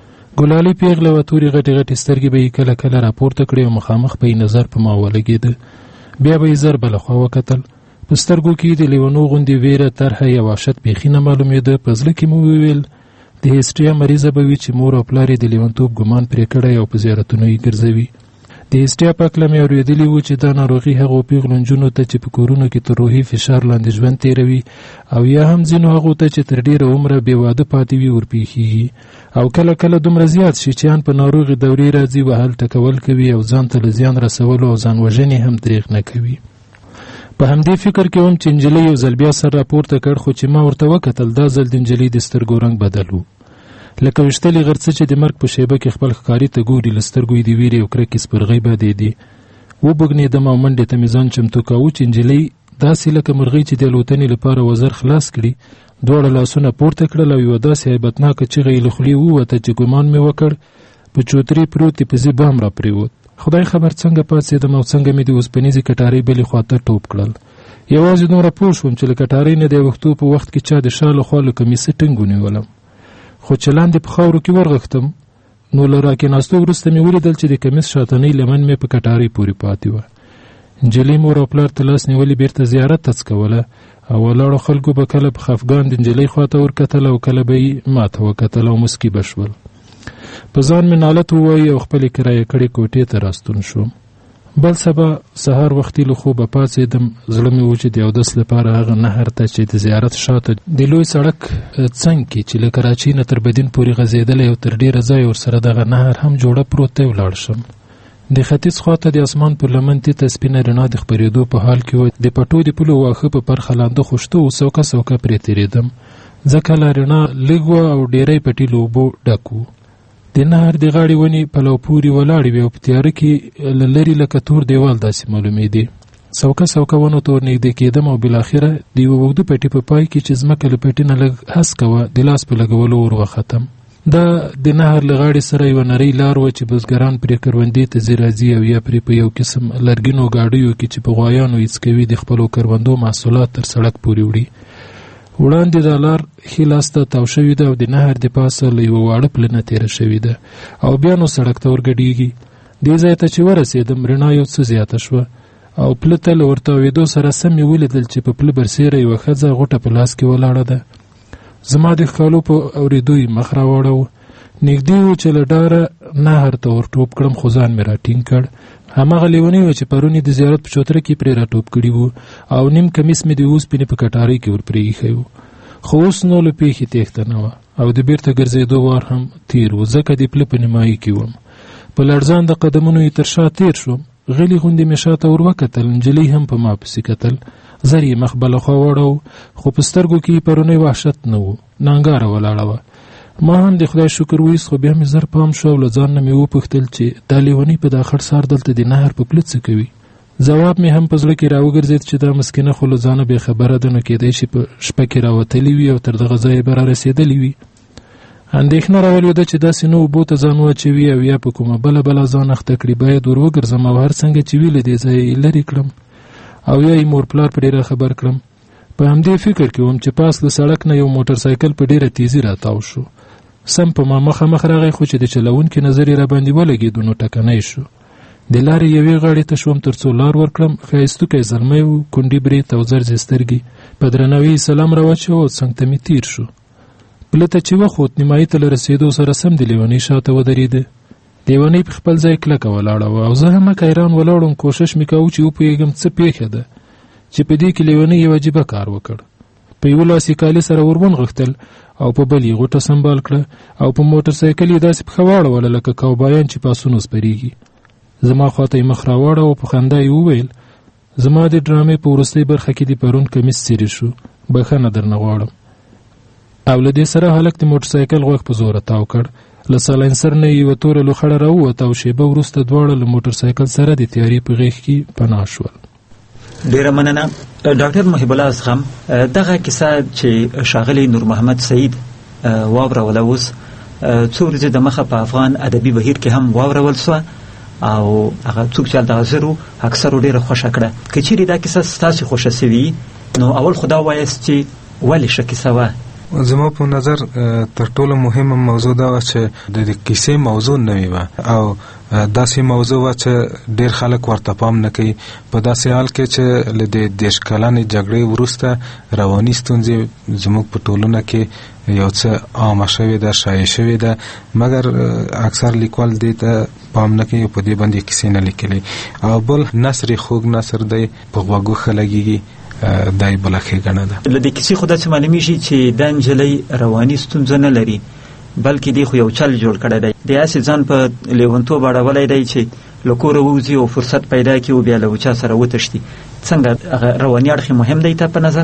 ګلالۍ پیغله وه، تورې غټې سترګې به یې کله کله راپورته کړې او مخامخ به یې نظر په ما ولګېده، بیا به یې زر بله خوا وکتل. په سترګو کې د لیونو غوندې ویره، طرحه یا وحشت بیخي نه معلومېده. په زړه کې مو وویل د هیسټریا مریضه به وي چې مور او پلار یې د لیونتوب ګمان پرې کړی او په زیارتونو یې ګرځوي. د هیسټریا په هکله مې اورېدلي وو چې دا ناروغي هغو پیغلو نجونو ته چې په کورونو کې تر روحي فشار لاندې ژوند تېروي، او یا هم ځینو هغو ته چې تر ډېره عمره بې واده پاتې وي ورپېښېږي، او کله کله دومره زیات شي چې ان په ناروغې دورې راځي، وهل ټکول کوي او ځان ته له زیان رسولو او ځان وژنې هم دریغ نه کوي. په همدې فکر کې وم چې نجلۍ یو ځل بیا سر راپورته کړ، خو چې ما ورته وکتل دا ځل د نجلۍ د سترګو رنګ بدل و، لکه ویشتلې غرڅه چې د مرګ په شیبه کې خپل ښکاري ته ګوري، له سترګو یې د ویرې او کرکې سپرغۍ بادېدې. وبوږنېدم او منډې ته مې ځان چمتو کاوه چې نجلۍ داسې لکه مرغۍ چې د الوتنې لپاره وزر خلاص کړي دواړه لاسونه پورته کړل او یوه داسې هیبتناکه چیغه یې له خولې ووته چې ګمان مې وکړ په چوترې پروت د پزې بام را پرېوت. خدای خبر څنګه پاڅېدم او څنګه مې د اوسپنیزې کټارۍ بلې خواته ټوپ کړل. یوازې دومره پوه شوم چې له کټارۍ نه د وختو په وخت کې چا د شا له خوا له کمیسه ټینګ ونیولم، خو چې لاندې په خاورو کې ورغښتم نو له راکېناستو وروسته مې ولیدل چې د کمیس شاتنۍ لمن مې په کټارۍ پورې پاتې وه. نجلۍ مور او پلار ته لاس نیولې بیرته زیارت ته څکوله، او ولاړو خلکو به کله په خفګان د نجلۍ خواته ورکتل او کله به یې ماته وکتل او مسکي به شول. په ځان مې نالت ووایي او خپلې کرایه کړې کوټې ته راستون شوم. بل سبا سهار وختي له خوبه پاڅېدم، زړه مې و چې د اودس لپاره هغه نهر ته چې د زیارت شاته د لوی سړک څنګ کې چې له کراچۍ نه تر بدین پورې غځېدلی او تر ډېره ځایه ورسره دغه نهر هم جوړه پروت دی ولاړ شم. د ختیځ خواته د اسمان پر لمن تیته سپینه رڼا د خپرېدو په حال کې وه. د پټو د پولو واښه په پرخه لانده خوشته و، سوکه سوکه پرې تېرېدم ځکه لا رڼا لږ وه او ډېری پټي له اوبو ډک و. د نهر د غاړې ونې پلو پورې ولاړې وې او په تیاره کې له لرې لکه تور دیوال داسې معلومېدې. سوکه سوکه ونو ته ورنږدې کېدم او بالاخره د یوه اوږده پټي په پای کې چې ځمکه له پټي نه لږ هسکه وه د لاس په لګولو وروختم. دا د نهر له غاړې سره یوه نرۍ لار وه چې بزګران پرې کروندې ته ځي راځي او یا پرې په یو قسم لرګینو ګاډیو کې چې په غوایانو هیڅکوي د خپلو کروندو محصولات تر سړک پورې وړي. وړاندې دا لار ښي لاس ته تاو شوې ده او د نهر د پاسه له یوه واړه پلنه تېره شوې ده او بیا نو سړک ته ورګډېږي. دې ځای ته چې ورسېدم رڼا یو څه زیاته شوه او پله ته له ورتاوېدو سره سم یې ولیدل چې په پله برسېره یوه ښځه غوټه په لاس کې ولاړه ده. زما د ښکالو په اورېدو یې مخ راواړوه. نږدې و چې له ډاره نهر ته ور ټوپ کړم، خو ځان مې راټینګ کړ. هماغه لیونی و چې پرون یې د زیارت په چوتره کې پرې راټوپ کړي وو او نیم کمیس مې د اوسپنې په کټارۍ کې ور پرې ایښی و. خو اوس نو له پېښې تېښته نه وه او د بیرته ګرځېدو وار هم تېر و، ځکه د پله په نیمایي کې وم. په لړزان د قدمونو یې تر شا تېر شوم. غلي غوندې مې شاته ور وکتل، نجلۍ هم په ما پسې کتل. زر یې مخ بله خوا واړو، خو په سترګو کې یې پرونی وحشت نه و، نانګاره ولاړه وه. ما هم د خدای شکر وایست، خو بیا مې زر پام شو او له ځان نه مې وپوښتل چې دا لیونۍ په دا خړ سهار دلته د نهر په پله څه کوي. ځواب مې هم په زړه کې راوګرځېد چې دا مسکینه خو له ځانه بې خبره ده، نو کېدی شي په شپه کې راوتلې وي او تر دغه ځایه به رارسېدلې وي. اندېښنه راولوده چې داسې نه اوبو ته ځان واچوي او یا په کومه بله ځان اخته کړي. باید ور وګرځم او هر څنګه چې وي له دې ځایه یې لرې کړم او یا یې مور پلار په ډېره خبر کړم. په همدې فکر کې وم چې پاس د سړک نه یو موټرسایکل په ډېره تیزي راتاو شو. سم په ما مخامخ راغی، خو چې د چلوونکي نظر یې راباندې ولګېدو نو ټکنی شو. د لارې یوې غاړې ته شوم تر څو لار ورکړم. ښایستوکی زلمی و، کونډي برېت او زرزې سترګې. په درناوي یې سلام راواچوه او څنګ ته مې تېر شو. پله ته چې وخوت، نیمایي ته له رسېدو سره سم د لیونۍ شاته ودرېده. لیونۍ په خپل ځای کلکه ولاړه وه او زه هم حیران ولاړم. کوښښ مې کوو چې وپوهېږم څه پېښه ده چې په دې کې لیونۍ یو عجیبه کار وکړ. په یو لاس یې کالي سره ور ونغښتل او په بل یې غوټه سنبال کړه او په موټرسایکل یې داسې پښه واړوله لکه کوبایان چې په اسونو سپرېږي. زما خواته یې مخ راواړوه او په خندا یې وویل زما د ډرامې په وروستۍ برخه کې د پرون کمیس څیرې شو، بښنه درنه غواړم. او له دې سره هلک د موټرسایکل غوږ په زوره تاو کړ. له سالنسر نه یې یوه توره لوخړه راووته او شیبه وروسته دواړه له موټرسایکل سره د تیارې په غېږ کې پناه شول. ډیره مننه ډاکټر محب الله زغم. دغه کیسه چې ښاغلی نور محمد سعید واوروله اوس څو ورځې د مخه په افغان ادبي بهیر کې هم واورول سوه او هغه څوک چې هلته حاضر وو اکثرو ډېره خوښه کړه. که چیرې دا کیسه ستاسې خوښه سوي نو اول خو دا وایاست چې ولې ښه کیسه وه؟ زما په نظر تر ټولو مهمه موضوع دا وه چې د کیسې موضوع نوې وه او داسې موضوع وه چې ډېر خلک ورته پام نه کوي. په داسې حال کې چې له د 10 کلنې جګړې وروسته رواني ستونزې زموږ په ټولنه کې یو څه عامه شوې ده، شایع شوې ده، مګر اکثر لیکوال دې ته پام نه کوي، په دې باندې کیسې نه لیکلي. او بل نثر خوږ نثر دی، په غوږو ښه لګېږي، دای بله ښېګڼه ده. له دې کیسې خو داسې معلومیږي چې دا نجلۍ رواني ستونزه نه لري، بلکې دی خو یو چل جوړ کړی دی. دی هسې ځان په لیونتوب اړولی دی چې له کوره ووځي او فرصت پیدا کړي او بیا له چا سره وتښتي. څنګه رواني اړخ مهم دی ته په نظر؟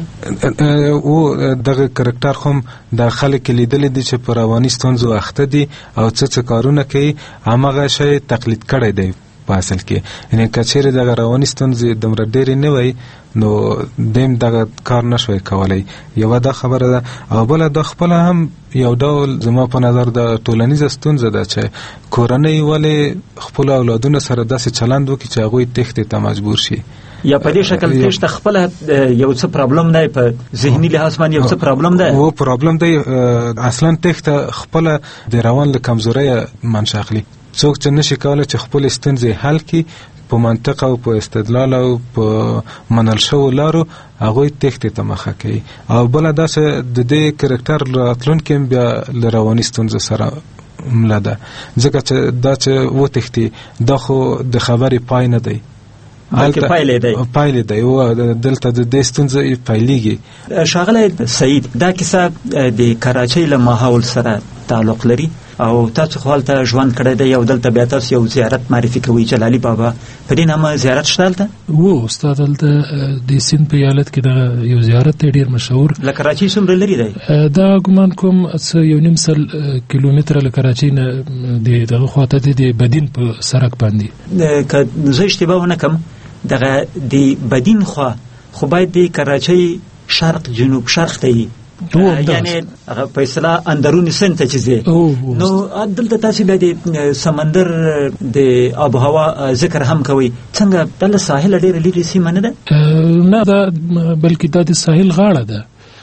او دغه کرکټر خو د خلک لیدلی دي چې په رواني ستونزو اخته دي او څه کارونه کوي، هماغه شی تقلید کړی دی په اصل کې. یعنې که چیرې دغه رواني ستونزې دومره ډېرې نه وای نو دیم دغه کار نشوی کولی. یوه دا خبره ده او بله دا خپله هم یو ډول زما په نظر د ټولنیزه ستونزه ده چې کورنۍ ولې خپل اولادونه سره داسې چلند وکړي چې هغوی تښتې ته مجبور شي. یا په دې شکل تېښته خپله یو څه پرابلم دی، په ذهني لحاظ باندې یو څه پرابلم دی. و پرابلم دی، اصلا تښته خپله د روان له کمزوریه منشأ اخلي. څوک چې نشي کولی چې خپل ستونزې حل کړي په منطق او په استدلال او په منل شوو لارو، هغوی تښتې ته مخه کوي. او بله داسې د دې کرکټر راتلونکي هم بیا له رواني ستونزو سره مله ده، ځکه چې دا چې وتښتي دا خو د خبرې پای نه دی، بلکې پایلې دی او دلته د دې ستونزې پیلېږي. ښاغلی سعید، دا کیسه د کراچۍ له ماحول سره تعلق لري او تاسو خو هلته ژوند کړی دی او دلته بیا تاسو یو زیارت معرفي کوئ جلالي بابا. په دې نامه زیارت شته هلته؟ و استاد، هلته د سیند په ایالت کې دغه یو زیارت دی ډېر مشهور. له کراچۍ څومره لرې دی؟ دا ګمان کوم 1.5 کیلومتره له کراچۍ نه دغه خواته دی، د بدین په سړک باندې. که زه اشتباه ونه کړم دغه د بدین خوا خو باید د کراچۍ شرق جنوب شرق ته وي، یعنی په اصطلاح اندرونی سند ته چې ځي. نو دلته تاسو بیا د سمندر د آب و هوا ذکر هم کوئ. څنګه دلته ساحل ډېره لرې سیمه نه ده؟ نه ده، بلکې دا د ساحل غاړه ده.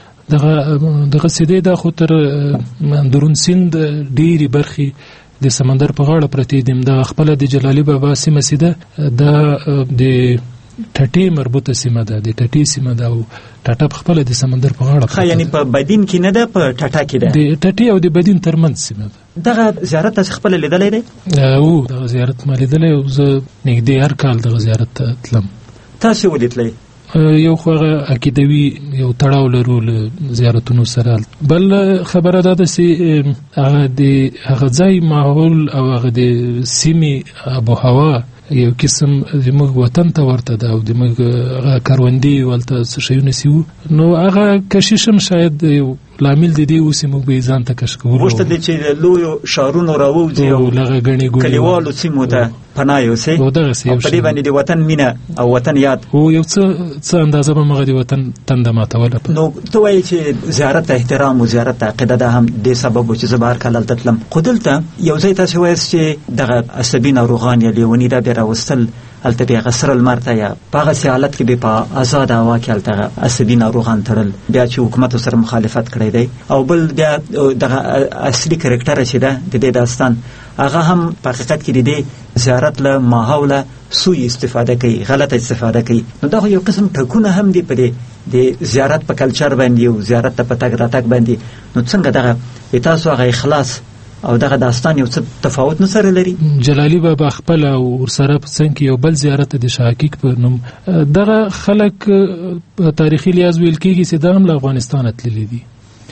دغه سیدې دا خو تر اندرون سیند ډېرې برخې د سمندر په غاړه پرتې دي. دغه خپله د جلالي بابا سیمه سیده دا د ټټي مربوطه سیمه ده، د ټټي سیمه ده او ټټه خپل د سمندر په غاړه یعنی په بدین کې نه ده، په ټټه کې ده، د ټټي او د بدین ترمنځ سیمه ده. دغه زیارت تاسو خپل لیدلای دی؟ او دغه زیارت ما لیدلای او زه نږدې هر کال دغه زیارت ته تلم. تاسو ولیدلای؟ یو خو هغه عقیدوي یو تړاو لرو له زیارتونو سره. بل خبره دا ده چې هغه د هغه ځای ماحول او هغه د سیمې آب و هوا یو قسم زموږ وطن ته ورته ده او زموږ هغه کروندې ولته څه شیونه سیو، نو هغه کشش هم شاید یو لامل د دې اوس موږ به ځان ته کش کوو. غوښتل دي چې لویو ښارونو راووځي او لغه غني ګوري کلیوالو سیمو ته پناه یوسي او په دې باندې د وطن مینه او وطن یاد او یو څه اندازه به موږ د وطن تنده ماتوله. نو ته وایې چې زیارت ته احترام او زیارت ته عقیده ده هم د سبب چې زبار کال تلم خو دلته یو ځای تاسو وایئ چې دغه عصبي ناروغان یا لیونی دا به راوستل هلته بیا غسر المرته یا په هغه حالت کې به په آزاد هوا کې هلته عصبي ناروغان تړل، بیا چې حکومت سره مخالفت کړی دی. او بل بیا دغه اصلي کرکټر چې ده د دې داستان هغه هم په حقیقت کې د دې زیارت له ماحوله سوء استفاده کوي، غلط استفاده کوي. نو دا یو قسم ټکونه هم دي په دې د زیارت په کلچر باندې او زیارت ته په تګ راتګ باندې. نو څنګه دغه تاسو هغه اخلاص او دغه داستان یو څه تفاوت نه سره لري؟ جلالی بابا خپل او ورسره په څنګه یو بل زیارت د شاکیک په نوم دغه خلک تاریخي لیاز ویل کېږي چې دا هم له افغانستان تللی دي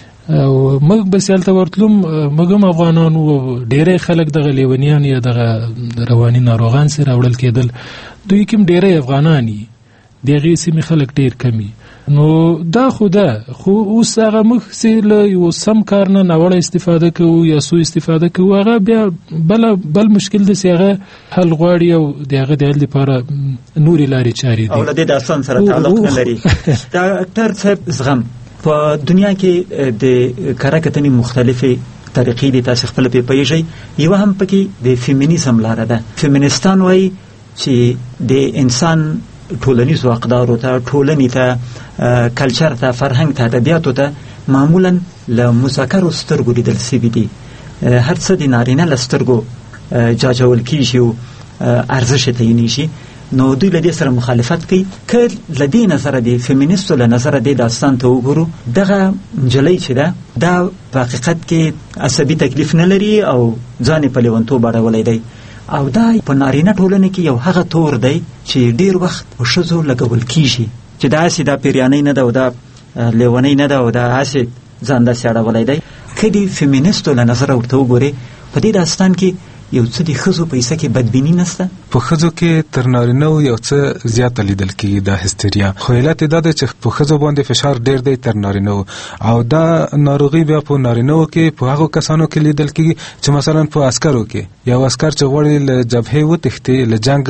او موږ به سیالته ورتلم، موږ هم افغانان او ډېری خلک دغه لیونیان یا دغه رواني ناروغان سره وړل کېدل، دوی کوم ډېری افغانان دي، دغه سیمې خلک ډېر کمی. نو دا خو اوس هغه موږ چې له یو سم کار نه ناوړه استفاده کوو یا سوء استفاده کوو، هغه بیا بل مشکل دی چې هغه حل غواړي او د هغه د حل لپاره نورې لارې چارې دي او له دې داستان سره تعلق نه لري. ډاکټر صاحب زغم په دنیا کې د کره کتنې مختلفې طریقې دي، تاسو خپل په پیژې یو هم پکې د فیمینیزم لاره ده. فیمینستان وایي چې د انسان ټولنیز اقدارو ته، ټولنې ته، کلچر ته، فرهنګ ته، ادبیاتو ته معمولا له مذکرو سترګو لیدل سوي دي. هر څه د نارینه له سترګو جاجول کېږي او ارزښت یې تعیینېږي. نو دوی له دې سره مخالفت کوي. که له دې نظره د فیمینیستو له نظره دې داستان ته وګورو، دغه نجلۍ چې ده دا په حقیقت کې عصبي تکلیف نه لري او ځان یې په لیونتوب اړولی دی او دا په نارینه ټولنه کې یو هغه تور دی چې ډیر وخت په ښځو لګول کېږي چې داسې دا پیریانۍ نه ده او دا لیونۍ نه ده او دا هسې ځان داسې اړولی دی. که د فیمینیستو له نظره ورته وګورې، په دې داستان کې یو څه د ښځو په حصه کې بدبیني نشته؟ په ښځو کې تر نارینه‌و یو څه زیاته لیدل کېږي دا هستریا، خو علت یې دا دی چې په ښځو باندې فشار ډېر دی تر نارینه‌و او دا ناروغي بیا په نارینه‌و کې په هغو کسانو کې لیدل کېږي چې مثلا په عسکرو کې یو عسکر چې غواړي له جبهې وتښتي، له جنګ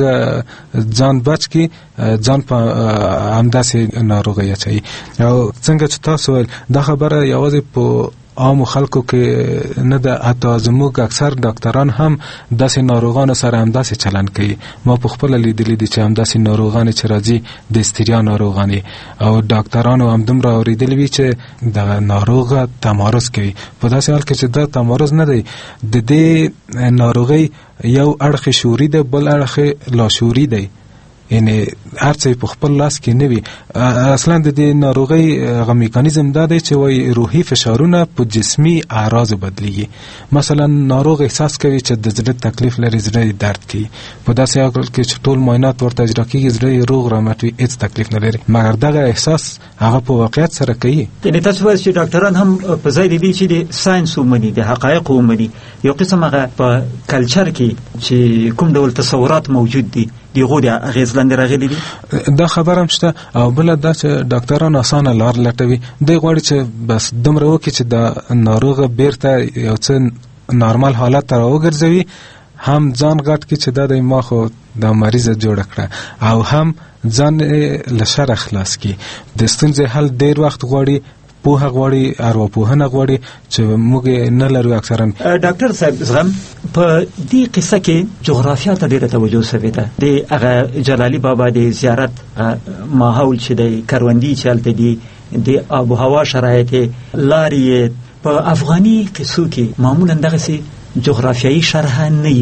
ځان بچ کړي، ځان په همداسې ناروغۍ اچوي. او څنګه چې تاسو ویل دا خبره یوازې په عام خلکو کې نه ده، حتی زموږ اکثر ډاکټران هم داسې ناروغانو سره همداسې چلند کوي. ما په خپله لیدلي دي چې همداسې ناروغانې چې راځي د استریا ناروغانې او ډاکټرانو همدومره اورېدلي وي چې دغه ناروغه تمارض کوي. په داسې حال کې چې دا تمارض نه دی، د دې ناروغۍ یو اړخ شعوري دی، بل اړخ لاشعوري دی، یعنی هر څه په خپل لاس کې نه وي. اصلا د دې ناروغۍ هغه میکانیزم دا دی چې وایي روحي فشارونه په جسمي اعراض بدلیږي. مثلا ناروغ احساس کوي چې د زړه تکلیف لري، زړه درد کوي، په داسې حال کې چې ټول معاینات ورته اجرا کېږي، زړه روغ رمټ وي، هېڅ تکلیف نه لري، مګر دغه احساس هغه په واقعیت سره کوي. یعنی تاسو وایئ چې ډاکټران هم په ځای د دې چې د ساینس ومني، د حقایقو ومني، یو قسم هغه په کلچر کې چې کوم ډول تصورات موجود دي دغه د اغیز لاندې راغلي دي. دا خبره هم شته. او بل دا چې ډاکټران اسانه لار لټوي، دوی غواړي چې بس دومره وکړي چې د ناروغه بیرته یو څه نارمل حالت ته راوګرځوي، هم ځان غټ کړي چې دا د ما خو دا مریضه جوړه کړه او هم ځان له شر خلاص کړي. د ستونزې حل ډېر وخت غواړي، پوهه غواړي، ارواپوهنه غواړي چې موږ نه لرو اکثرا. ډاکټر صاحب زغم په دې قصه کې جغرافیا ته ډېره توجه شوې ده. د هغه جلالي بابا د زیارت ماحول چې د کروندې چې هلته دي، د آب و هوا شرایط، لارې په افغاني قصو کې معمولا دغسې جغرافیایي شرح نه وي.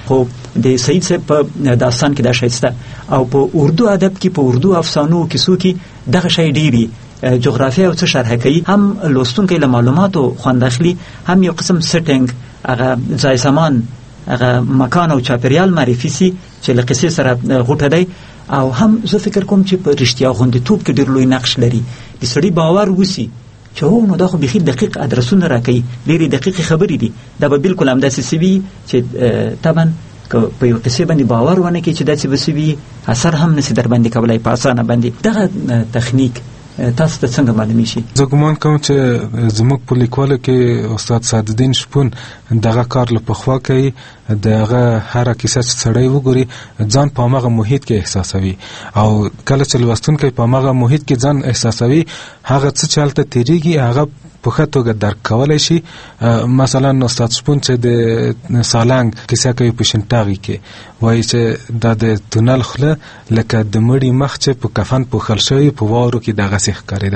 خو د سید صاحب په داستان کې دا شایسته او په اردو ادب کې په اردو افسانو کیسو کې دغه شی ډیری جغرافیه او څه شرح کوي، هم لوستونکي له معلوماتو خوند اخلي، هم یو قسم سټینګ هغه ځای زمان هغه مکان او چاپیریال معرفي سي چې له قصې سره غوټه دی، او هم زه فکر کوم چې په رښتیا غوندېتوب کې ډېر لوی نقش لري. د سړي باور وسي چې هو نو دا خو بیخي دقیق ادرسونه راکوي، ډېرې دقیقې خبرې دي، دا به بالکل همداسې څه وي چې طبعا که په یو قصې باندې باور ونه کړي چې داسې به څه وي، اثر هم نسي در باندې کولی په اسانه باندې. دغه تخنیک تاسو ته څنګه معلومي شي؟ زه ګمان کوم چې زموږ په لیکوالو کې استاد سعدالدین شپون دغه کار له پخوا کوي، دغه هره کیسه چې سړی وګوري ځان په هماغه محیط کې احساسوي، او کله چې لوستونکی په هماغه محیط کې ځان احساسوي هغه څه چې هلته تېرېږي هغه په ښه توګه درک کولی شي. مثلا استاد شپون چې د سالنګ کیسه کوي په شینټاغي کې وایي چې دا د تونل خوله لکه د مړي مخ چې په کفن پوښل شوی په واورو کې دغسې ښکارېده،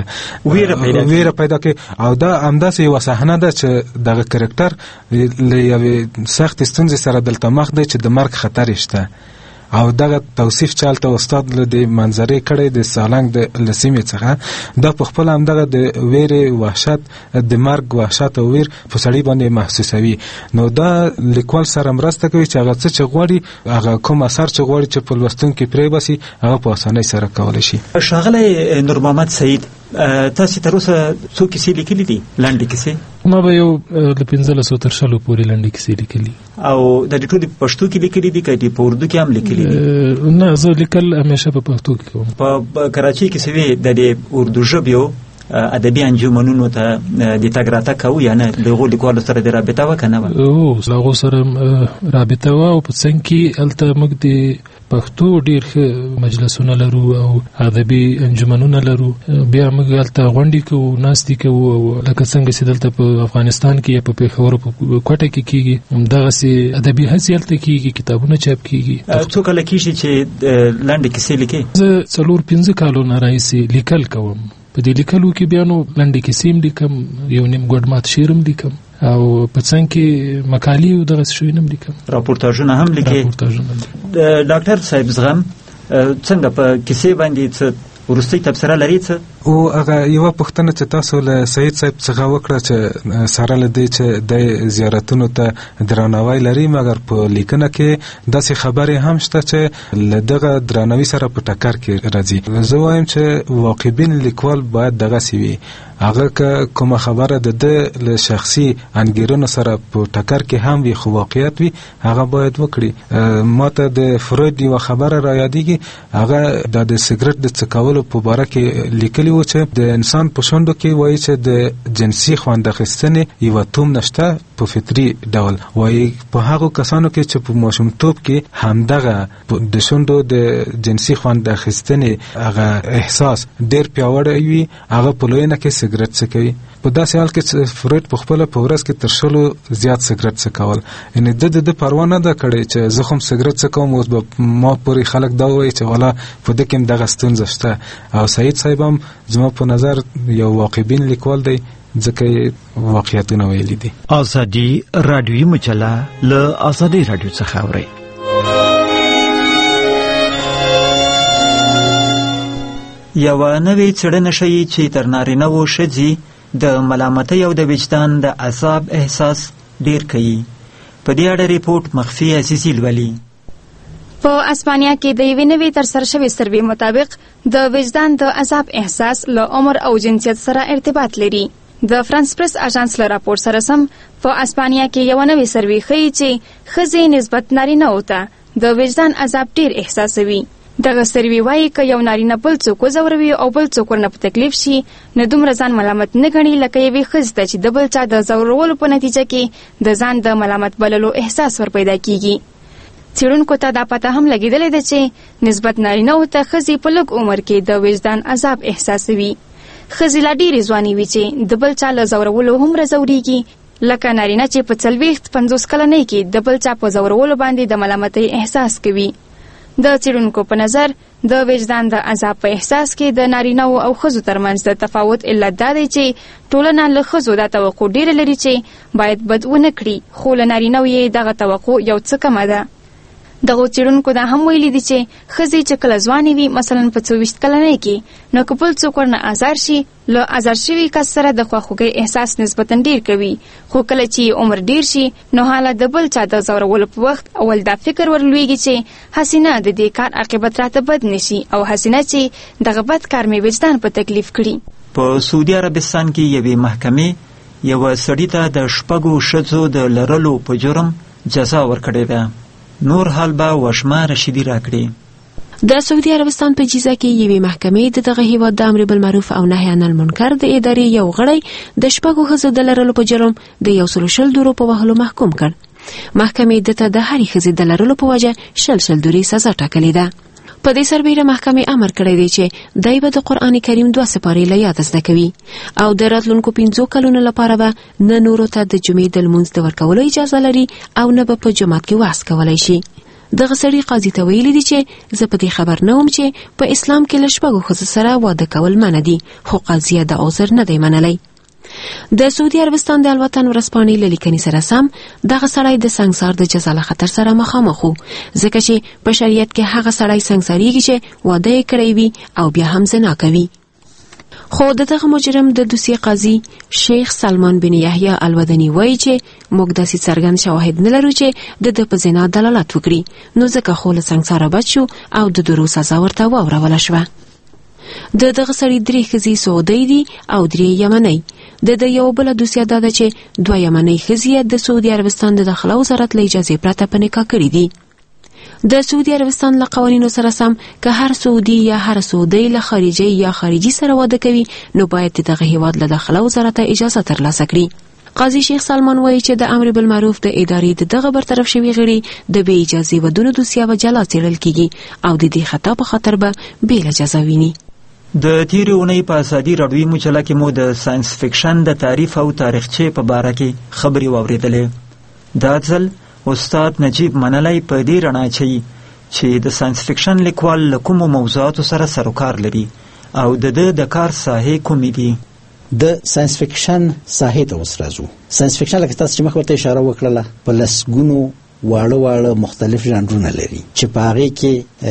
ویره پیدا کوي. او دا همداسې یوه صحنه ده چې دغه کرکټر له یوې سختې ستونزې سره دلته مخ دی چې د مرګ خطر یې شته، او دغه توصیف چې هلته استاد له د منظرې کړی د سالنګ د له سیمې څخه، دا په خپله همدغه د ویرې وحشت د مرګ وحشت او ویر په سړي باندې محسوسوي. نو دا لیکوال سره مرسته کوي چې هغه څه چې غواړي، هغه کوم اثر چې غواړي چې په لوستونکي پرېباسي هغه په اسانۍ سره کولی شي. ښاغلی نور محمد سعید، تاسو تر اوسه څو کیسې لیکلي دي؟ لنډې کیسې؟ ما به یو له 1500 تر 100 پورې لنډې کیسې لیکلي. او د دې ټولې په پښتو کې لیکلي دي که په اردو کې هم لیکلي دي؟ نه، زه لیکل همیشه په پښتو کې کوم. په کراچۍ کې سوي د اردو ژبې ادبي انجمنونو ته د تګ راتګ کوو یا نه؟ د هغو لیکوالو سره د رابطه وه که نه وه؟ له هغو سره رابطه وه، او په څنګ کې هلته موږ د پښتو ډېر ښه مجلسونه لرو او ادبي انجمنونه لرو. بیا موږ هلته غونډې کوو، ناستې کوو، او لکه څنګه چې دلته په افغانستان کې یا په پېښور په کوټه کې کېږي همدغسې ادبي هڅې هلته کېږي، کتابونه چاپ کېږي. څو کله کېږي چې لنډې کیسې لیکې؟ زه 4-5 کالو نه راهیسې لیکل کوم. په دې لیکلو کې بیا نو لنډې کیسې هم لیکم، یو نیم ګوډ مات شعر هم لیکم، او په څنګ کې مقالې او دغسې شیونه هم لیکم، راپورتاژونه هم لیکې. ډاکټر صاحب زغم، څنګه په کیسې باندې څه وروستۍ تبصره لري څه؟ او هغه یوه پوښتنه چې تاسو له سعید صاحب څخه وکړه چې سره له دې چې د زیارتونو ته درناوی لري، مګر په لیکنه کې داسې خبرې هم شته چې له دغه درناوي سره په ټکر کې راځي. زه وایم چې واقعبین لیکوال باید دغسې وي، هغه که کومه خبره د ده له شخصي انګیرنو سره په ټکر کې هم وي خو واقعیت وي هغه باید وکړي. ما ته د فروید یوه خبره را یادېږي، هغه د سګرټ د څکولو په باره کې لیکلي و چې د انسان په شونډو کې وایي چې د جنسي خوند اخیستنې یوه توم نشته په فطري ډول، وایي په هغو کسانو کې چې په ماشومتوب کې همدغه د شونډو د جنسي خوند اخیستنې هغه احساس ډېر پیاوړی وي، هغه په لویینه کې سګرټ څکوي. په داسې حال کې چې فروید په خپله په ورځ کې تر 100 زیات سګرټ څکول، یعنې د پروا نه ده کړې چې زه خو هم سګرټ څکوم، اوس به ما پورې خلک دا وایي چې والا په ده کې هم دغه ستونزه شته. او سعید صاحب هم زما په نظر یو واقعبین لیکوال دی، ځکه یې واقعیتونه ویلي دي. ازادي راډیویي مجله له ازادي راډیو څخه اورئ. یوه نوې څېړنه ښیي چې تر نارینه‌وو ښځې د ملامتۍ او د وجدان د عذاب احساس ډېر کوي. په دې اړه ریپورټ مخفي عزیزي لولي. په اسپانیا کې د یوې نوې ترسره شوې سروې مطابق د وجدان د عذاب احساس له عمر او جنسیت سره ارتباط لري. د فرانس پریس اژانس له راپور سره سم په اسپانیا کې یوه نوې سروې ښیي چې ښځې نسبت نارینه‌وو ته د وجدان عذاب ډېر احساسوي. دغه سروې وایي که یو نارینه بل څوک وځوروي او بل څوک ورنه په تکلیف شي نو دومره ځان ملامت نه ګڼي لکه یوې ښځې ته چې د بل چا د ځورولو په نتیجه کې د ځان د ملامت بللو احساس ور پیدا کیږي. څېړونکو ته دا پته هم لګېدلې ده چې نسبت نارینه‌وو ته ښځې په لږ عمر کې د وجدان عذاب احساسوي. ښځې لا ډېرې ځوانې وي چې د بل چا له ځورولو هومره ځورېږي لکه نارینه چې په 40-50 کلنۍ کې د بل چا په ځورولو باندې د ملامتۍ احساس کوي. د څېړونکو په نظر د وجدان د عذاب په احساس کې د نارینه‌وو او ښځو ترمنځ د تفاوت علت دا دی چې ټولنه له ښځو دا توقع ډېره لري چې باید بد ونه کړي، خو له نارینه‌وو یې دغه توقع یو څه کمه ده. دغه څېړونکو دا هم ویلي دي چې ښځې چې کله ځوانې وي مثلا په 24 کلنۍ کې نو که بل څوک ورنه ازار شي له ازار شوي کس سره د خواخوږۍ احساس نسبتا ډیر کوي خو کله چې عمر ډیر شي نو حالا د بل چا د ځورولو په وخت اول دا فکر ورلویږي چې حسینه د دې کار عاقبت راته بد نشي او حسینه چې دغه بد کار مې وجدان په تکلیف کړي. په سعودي عربستان کې یوې محکمې یو سړي ته د 6 ښځو د لرلو په جرم جزا ورکړې ده. نور حال به وشمه رشیدي راکړي. د سعودي عربستان په جیزه کې یوې محکمې د دغه هیواد د امر بالمعروف او نهي عن المنکر د ادارې یو غړی د 6 ښځو د لرلو په جرم د 120 دورو په وهلو محکوم کړ. محکمې دته د هرې ښځې د لرلو په وجه 100 دورې سزا ټاکلې ده. په دې سربېره محکمې امر کړی دی چې دای به د قرآن کریم 2 سپارې له یاد زده کوي او د راتلونکو 5 کلونو لپاره به نه نورو ته د جمعې د لمونځ د ورکولو اجازه لري او نه به په جومات کې وعظ کولی شي. دغه سړي قاضي ته ویلي دي چې زه په دې خبر نه وم چې په اسلام کې له 6 ښځو سره واده کول منع دي خو قاضي د عذر نه دی منلی. د سعودي عربستان د الوطن ورځپاڼې له لیکنې سره سم دغه سړی د سنګسار د جزا له خطر سره مخامخ و ځکه چې په شریعت کې هغه سړی سنګساریږي چې واده یې کړی وي او بیا هم زنا کوي. خو دغه مجرم د دوسیه قاضي شیخ سلمان بن یحیی الودنی وایي چې موږ داسې څرګند شواهد نه لرو چې د په زنا دلالت وکړي نو ځکه خو له سنګساره بچ شو او د درو سزا ورته واوروله شوه. دغه سړي 3 ښځې سعودي دي او 3 یمنۍ. د یو بل دوسیه دا ده چې 2 یمنۍ ښځې د سعودي عربستان د داخله وزارت له اجازې پرته په نکاح کړي دي. د سعودي عربستان له قوانینو سره سم که هر سعودي یا هر سعودي له خارجي یا خارجي سره واده کوي نو باید دغه هیواد له داخله وزارت اجازه ترلاسه کړي. قاضي شیخ سلمان وایي چې د امر بالمعروف د ادارې دغه برطرف شوي غړي د بې اجازې ودونو دوسیه به جلا څېړل کیږي او د دې خطا په خاطر به بېله جزا ویني. د تیرې اونۍ په ازادي راډیوي مجله کې مو د ساینس فکشن د تعریف او تاریخچې په باره کې خبرې واورېدلې. دا ځل استاد نجیب منلی په دې رڼا اچوي چې د ساینس فکشن لیکوال له کومو موضوعاتو سره سروکار لري او د کار ساحې کومې دي. د ساینس فکشن ساحې ته اوس راځو. ساینس فکشن لکه تاسو چې مخکې ورته اشاره وکړله په لسګونو واړه مختلف ژانرونه لري چې په هغې کې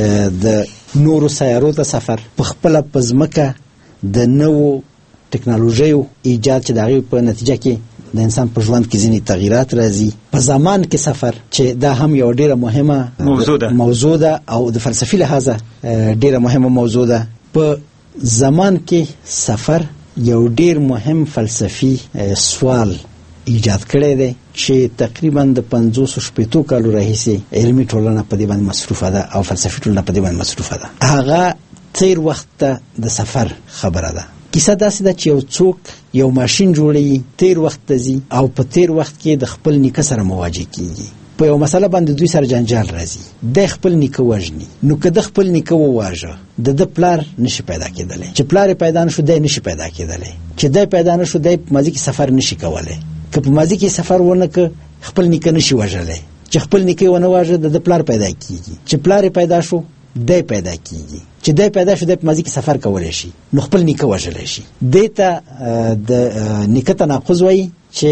د نورو سیارو ته سفر، په خپله په ځمکه د نوو ټکنالوژیو ایجاد چې د هغې په نتیجه کې د انسان په ژوند کې ځینې تغییرات راځي، په زمان کې سفر چې دا هم یو ډیره مهمه موضوع ده او د فلسفي لحاظه ډیره مهمه موضوع ده. په زمان کې سفر یو ډیر مهم فلسفي سوال ایجاد کړی دی چې تقریبا د 500 کالو راهیسې علمي ټولنه په دې باندې مصروفه ده او فلسفي ټولنه په دې باندې مصروفه ده. هغه تیر وخت ته د سفر خبره ده. کیسه داسې ده چې یو څوک یو ماشین جوړوي، تیر وخت ته ځي او په تیر وخت کې د خپل نیکه سره مواجه کیږي. په یو مسله باندې دوی سره جنجال راځي، د خپل نیکه وژني. نو که د خپل نیکه وواژه د پلار نشي پیدا کېدلی، چې پلار پیدا نشو دی نشي پیدا کېدلی، چې دی پیدا نشو دی په ماضي کې سفر نشي کولی. که په ماضي کې سفر ونه که خپل نیکه نشي وژلی، چې خپل نیکه ونه واژه د پلار پیدا کیږي، چې پلار پیدا شو دی پیدا کیږي، چې دی پیدا شو دی په ماضي کې سفر کولی شي نو خپل نیکه وژلی شي. دې ته د نیکه تناقض وایي چې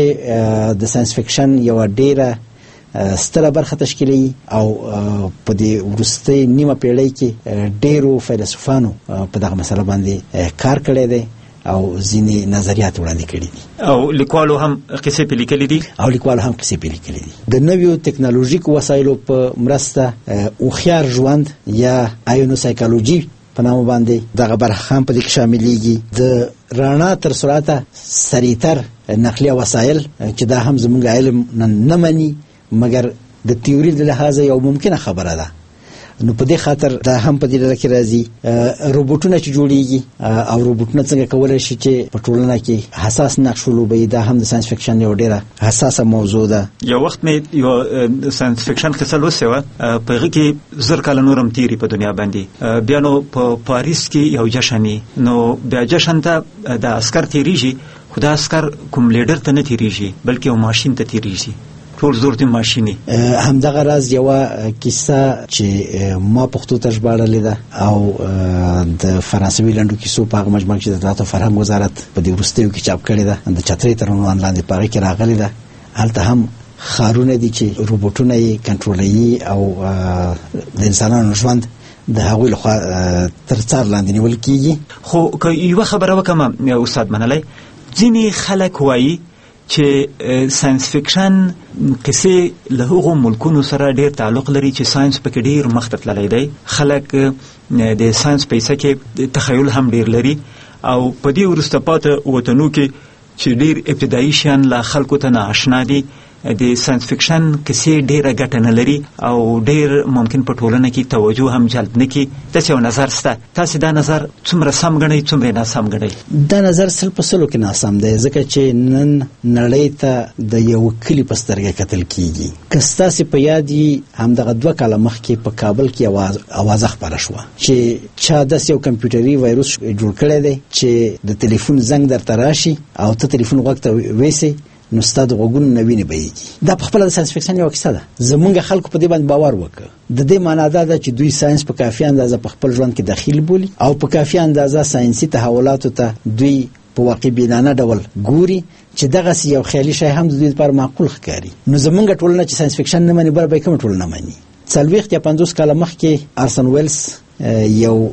د ساینس فکشن یوه ډیره ستره برخه تشکیلوي او په دې وروستۍ نیمه پیړۍ کې ډیرو فیلسوفانو په دغه مسله باندې کار کړی دی او ځینې نظریات وړاندې کړي دي او لیکوالو هم قصې پې لیکلي دي د نویو ټکنالوژیکو وسایلو په مرسته هوښیار ژوند یا آیونوسایکالوجي په نامه باندې دغه برخه هم په دې کې شاملیږي. د رڼا تر سرعته سریعتر نقلیه وسایل چې دا هم زموږ علم نه مني مګر د تیوري د لحاظه یو ممکنه خبره ده. نو په دې خاطر دا هم په دې ډله کې راځي. روبوټونه چې جوړیږي او روبوټونه څنګه کولی شي چې په ټولنه کې حساس نقش ولوبوي، دا هم د ساینس فکشن یو ډیره حساسه موضوع ده. یو وخت مې یو ساینس فکشن قصه لوستې وه، په هغې کې 1000 کاله نور هم تېري په دنیا باندې. بیا نو په پاریس کې یو جشن نو بیا جشن ته د عسکر تېرېږي، خو دا عسکر کوم لیډر ته نه تېرېږي بلکې یو ماشین ته تېرېږي، ټول زور د ماشیني. همدغه راز یوه کیسه چې ما پښتو ته ژباړلې ده او د فرانسوي لنډو کیسو په هغه مجموعه کې د اطلاعات او فرهنګ وزارت په دې وروستیو کې چاپ کړې ده، د چترۍ تر عنوان لاندې په هغې کې راغلې ده. هلته هم خارونه دي چې روبوټونه یې کنټرولوي او د انسانانو ژوند د هغوی لخوا تر څار لاندې نیول کیږي. خو که یوه خبره وکړم استاد منلی، ځینې خلک وایي چې ساینس فکشن قصې له هغو ملکونو سره ډېر تعلق لري چې ساینس پکې ډېر مخته تللی دی. خلک د ساینس په حصه کې تخیل هم ډېر لري او په دې وروسته پاته وطنو کې چې ډېر ابتدایي شیان له خلکو ته نااشنا دي، د ساینس فکشن کیسې ډېره ګټه نه لري او ډېر ممکن په ټولنه کې توجه هم جلب نه کړي. داسې یو نظر شته، تاسې دا نظر څومره سم ګڼئ څومره ناسم ګڼئ؟ دا نظر 100% کې ناسم دی، ځکه چې نن نړۍ ته د یو کلي په سترګه کتل کیږي. که ستاسې په یاد وي همدغه 2 کاله مخکې په کابل کې اوازه خپره شوه چې چا داسې یو کمپیوټري وایروس جوړ کړی دی چې د تلیفون زنګ درته راشي او ته تلیفون غوږ ته ویسې نو ستا د غوږونو نه وینې بهیږي. دا په خپله د ساینس فکشن یوه کیسه ده. زمونږ خلکو په دې باندې باور وکړه. د دې معنا دا ده چې دوی ساینس په کافي اندازه په خپل ژوند کې دخیل بولي او په کافي اندازه ساینسي تحولاتو ته دوی په واقع بینانه ډول ګوري چې دغسې یو خیالي شی هم د دوی لپاره معقول ښکاري. نو زمونږ ټولنه چې ساینس فکشن نه مني بله به یې کومه ټولنه مني؟ 40 یا 50 کاله مخکې آرسن ویلز یو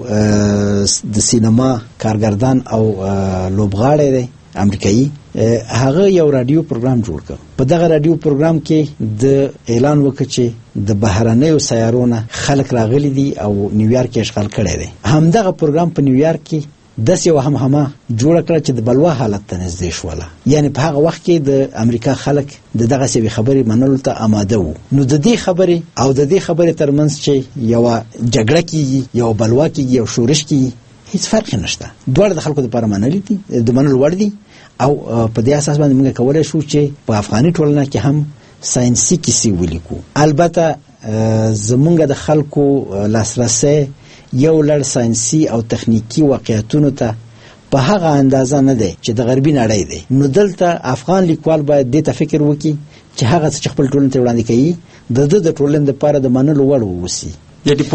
د سینما کارګردان او لوبغاړی دی امریکایي، هغه یو رادیو پروګرام جوړ کړ. په دغه رادیو پروګرام کې د اعلان وکړ چې د بهرنیو سیارونو خلک راغلي دي او نیویارک یې اشغال کړی دی. همدغه پروګرام په نیویارک کې داسې یو همهمه جوړه کړه چې د بلوا حالت ته نږدې شوله. یعنی په هغه وخت کې د امریکا خلک د دغسې یوې خبرې منلو ته آماده وو. نو د دې خبرې او د دې خبرې ترمنځ چې یوه جګړه کېږي، یو بلوا کېږي، یو شورش کېږي، هیڅ فرق نشته. دواړه د خلکو لپاره د منلو وړ دي او په دې اساس باندې موږ کولای شو چې په افغاني ټولنه کې هم ساینسي کیسې ولیکو. البته زمونږ د خلکو لاسرسی یو لړ ساینسي او تخنیکی واقعیتونو ته په هغه اندازه نه دی چې د غربي نړۍ دی. نو دلته افغان لیکوال باید دې ته فکر وکړي چې هغه څه چې خپل ټولنې ته وړاندې کوي د ټولنې لپاره د منلو وړ واوسي یا د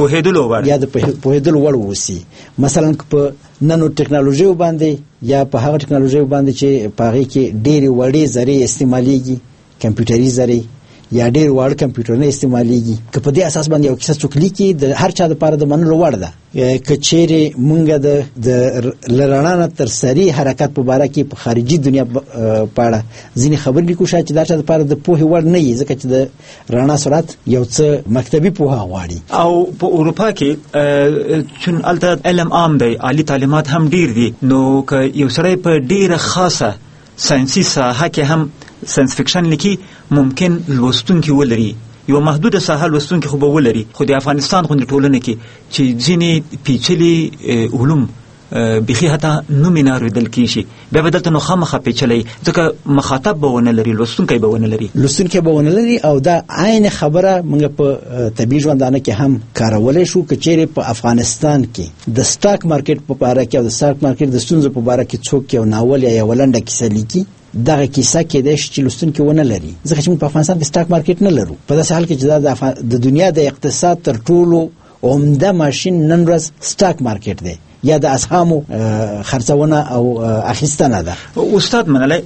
پوهېدلو وړ واوسي. مثلا په ننو ټکنالوژیو باندې یا په هغه ټکنالوژیو باندې چې په هغې کې ډېرې وړې ذرې استعمالیږي، کمپیوټري ذرې یا ډېر واړه کمپیوټرونه استعمالیږي، که په دې اساس باندې یو کیسه څوک لیکي د هر چا دپاره د منلو وړ ده. که چیرې مونږ د له رڼا نه تر سري حرکت په باره کې په خارجي دنیا په اړه ځینې خبرې لیکو، شاید چې دا چا دپاره د پوهې وړ نه وي، ځکه چې د رڼا سرعت یو څه مکتبي پوهه غواړي. او په اروپا کې چون هلته علم عام دی، عالي تعلیمات هم ډېر دي، نو که یو سړی په ډېره خاصه ساینسي ساحه کې هم ساینس فکشن لیکي ممکن لوستونکي ولري، یو محدوده ساحه لوستونکي خو به ولري. خو د افغانستان غوندې ټولنه کې چې ځینې پیچلي علوم بیخي حتی نومې نه اورېدل کېږي، بیا به دلته نو خامخا پیچلی، ځکه مخاطب به ونه لري، لوستونکی به ونه لري. او دا عین خبره موږ په طبیعي ژوندانه کې هم کارولی شو. که چیرې په افغانستان کې د سټاک مارکیټ په باره کې او د سټاک مارکیټ د ستونزو په باره کې څوک یو ناول یا یوه لنډه کیسه لیکي، دغه کیسه کېدای شي چې لوستونکي ونه لري، ځکه چې موږ په افغانستان کې سټاک مارکیټ نه لرو. په داسې حال کې چې دا د دنیا د اقتصاد تر ټولو عمده ماشین نن ورځ سټاک مارکیټ دی یا د اسهامو خرڅونه او اخیستنه ده. استاد منلی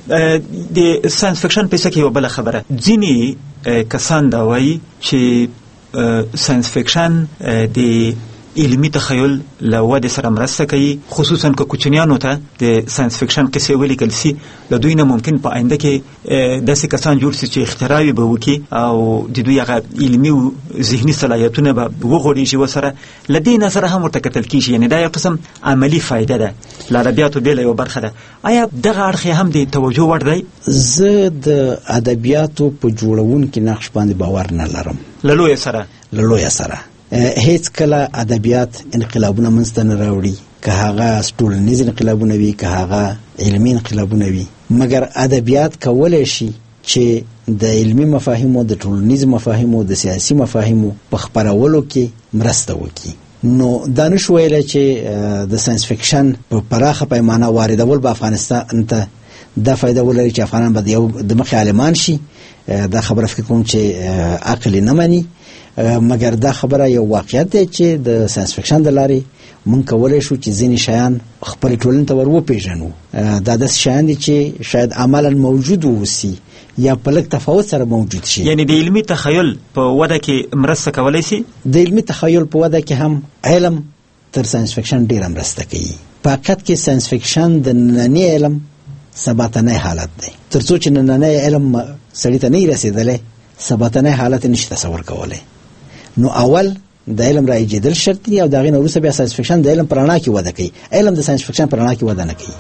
د ساینس فکشن په څه کې یو بله خبره، ځینې کسان دا وایي چې ساینس فکشن د علمي تخیل له ودې سره مرسته کوي، خصوصا که کوچنیانو ته د ساینس فکشن قصې ولیکل سي، له دوی نه ممکن په آینده کې داسې کسان جوړ سي چې اختراع به وکړي او د دوی هغه علمي او ذهني صلاحیتونه به وغوړېږي ورسره. له دې نظره هم ورته کتل کېږي، یعنې دا یو قسم عملي فایده ده، له ادبیاتو بېله یوه برخه ده. آیا دغه اړخ هم د توجه وړ دی؟ زه د ادبیاتو په جوړونکي نقش باندې باور نه لرم. له لویه سره هیڅ کله ادبیات انقلابونه منځته نه راوړي، که هغه ټولنیز انقلابونه وي که هغه علمي انقلابونه وي، مګر ادبیات کولی شي چې د علمي مفاهیمو، د ټولنیز مفاهیمو، د سیاسي مفاهیمو په خپرولو کې مرسته وکړي. نو دا نشو ویلی چې د ساینس فکشن په پراخه پیمانه واردول به افغانستان ته دا فایده ولري چې افغانان به د مخې عالمان شي. دا خبره فکر کوم چې عقل نه مني مګر دا خبره یو واقعیت دی چې د ساينس فکشن د لارې مونږ کولای شو چې ځینې شیان خپل ټولنې ته ور وپېژنو. دا داسې شیان دي چې شاید عملاً موجود ووسي یا په لږ تفاوت سره موجود شي. یعنی د علمي تخیل په وده کې مرسته کولی شي. د علمي تخیل په وده کې هم علم تر ساينس فکشن ډېره مرسته کوي. په حقیقت کې ساينس فکشن د ننني علم سباتنی حالت دی. تر څو چې نننی علم سړي ته نه رسېدلی سباتنی حالت نشي تصور کولی. نو اول د علم را ایجادل شرط دی او دغه وروسته بیا ساينس فکشن د علم په رڼا کې وده کوي. علم د ساينس فکشن په رڼا کې وده نه کوي.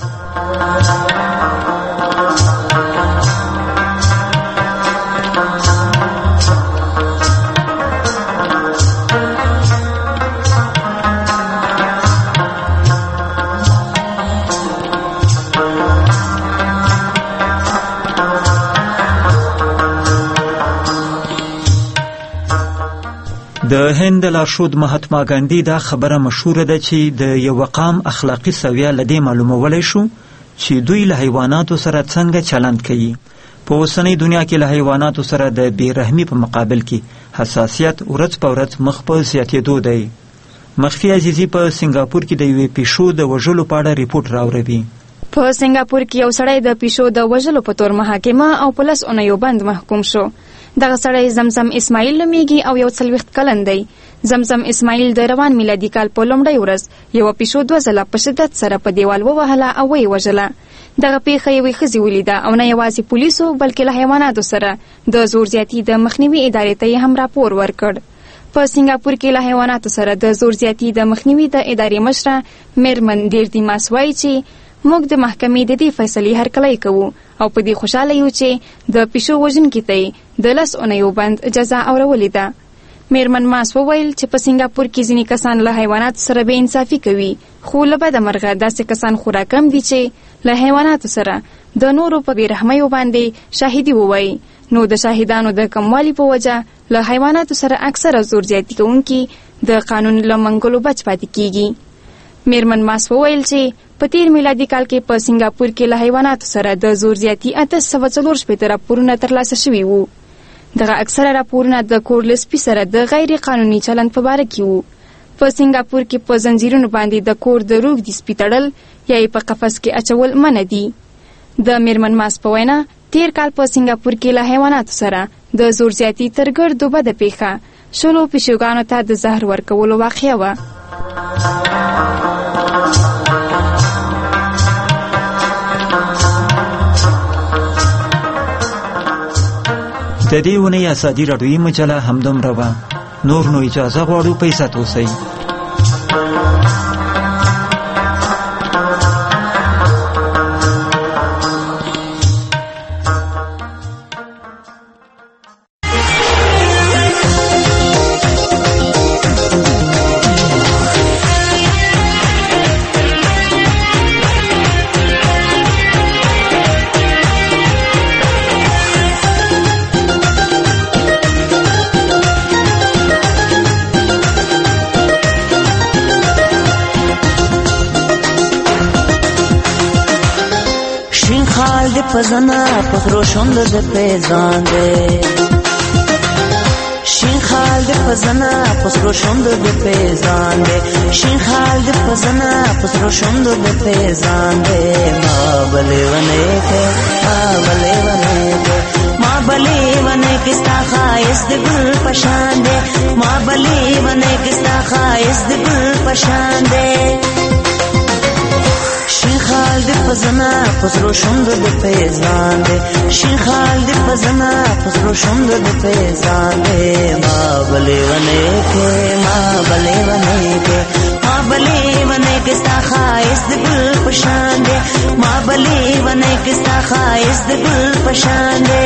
د هند لارښود مهاتما ګاندھی دا خبره مشهوره ده چې د یو قام اخلاقی سویه لدې معلومولای شو چې دوی له حیواناتو سره څنګه چلند کوي. په اوسنۍ دنیا کې له حیواناتو سره د بیرحمي په مقابل کې حساسیت ورځ په ورځ مخ په زیاتېدو دی. مخفي عزیزي په سنگاپور کې د یوې پیشو د وژلو په اړه ریپورټ راوړوي. په سنگاپور کې یو سړی د پیشو د وژلو په تور محاکمه او په 10 اونیو بند محکوم شو. دغه سړی زمزم اسماعیل نومیږي او یو 40 کلن دی. زمزم اسماعیل د روان میلادي کال په لومړۍ ورځ یو پیشو 2 ځله په شدت سره په دیوال ووهله او یې وژله. دغه پیښه یوې ښځې ولیده او نه یوازې پولیسو بلکې له حیواناتو سره د زور زیاتي د مخنیوي ادارې ته یې هم راپور ورکړ. په سنگاپور کې له حیواناتو سره د زور زیاتي د مخنیوي د ادارې مشره میرمن دیردیماس وایي چې موږ د محکمې د دې فیصلې هرکلی کوو او په دې خوشاله یو چې د پیشو وژونکي ته د 10 اونیو بند جزا اورولې ده. میرمن ماس وویل چې په سنگاپور کې ځینې کسان له حیواناتو سره بې انصافي کوي، خو له بده مرغه داسې کسان خورا کم دي چې له حیواناتو سره د نورو په بېرحمیو باندې شاهدي ووایي. نو د شاهدانو د کموالي په وجه له حیواناتو سره اکثره زور زیاتي کوونکي د قانون له منګولو بچ پاتې کیږي. میرمن ماس وویل چې په تیر میلادي کال کې په سنگاپور کې له حیواناتو سره د زور زیاتي 844 راپورونه ترلاسه شوي وو. دغه اکثره راپورونه د کور له سپي سره د غیر قانوني چلند په باره کې وو. په سنگاپور کې په زنجیرونو باندې د کور د روږدي سپي تړل یا یې په قفس کې اچول منع دي. د میرمن ماس په وینا تیر کال په سنگاپور کې له حیواناتو سره د زور زیاتي تر ګردو بده پیښه 16 پیشوګانو ته د زهر ورکولو واقعه وه. د دې ونې ازادي راډیویي مجله همدومره وه. نور نو اجازه غواړو په عزت اوسئ. پزنا پخرو شوند د پیزان دے شین خال د پزنا پخرو شوند د پیزان دے شین خال د پزنا پخرو شوند د پیزان دے ما بلے ونے کے ما بلے ونے کستا خایس د گل پشان دے ما بلے ونے کستا خایس د گل پشان دے شین خال د پزنا پخرو شوند د پیزان دے شین خال د پزنا پخرو شوند د پیزان دے ما بلے ونے کے ما بلے ونے کستا خایس د گل پشان دے ما بلے ونے کستا خایس د گل پشان دے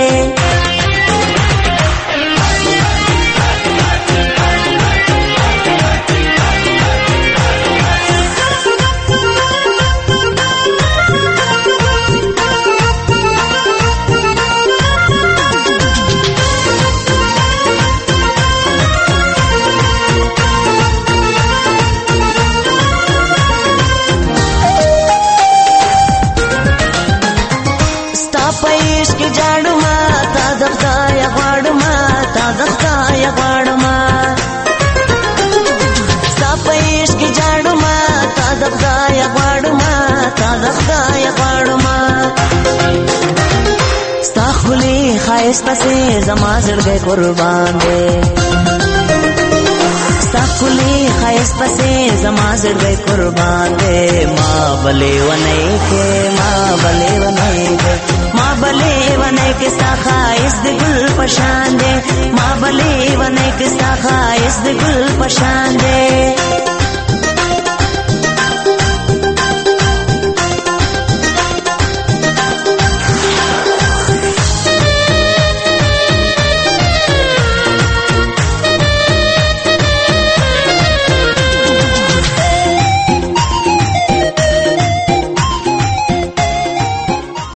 जाड़ू माँ خایس پسې زما زړګی قربان دی ستا ښکلي ښایست پسې زما زړګی قربان دی ما بلې ونی کې ما بلې ونی کې ستا ښایست د ګل په شان دی ما بلې ونی کې ستا ښایست د ګل په شان دی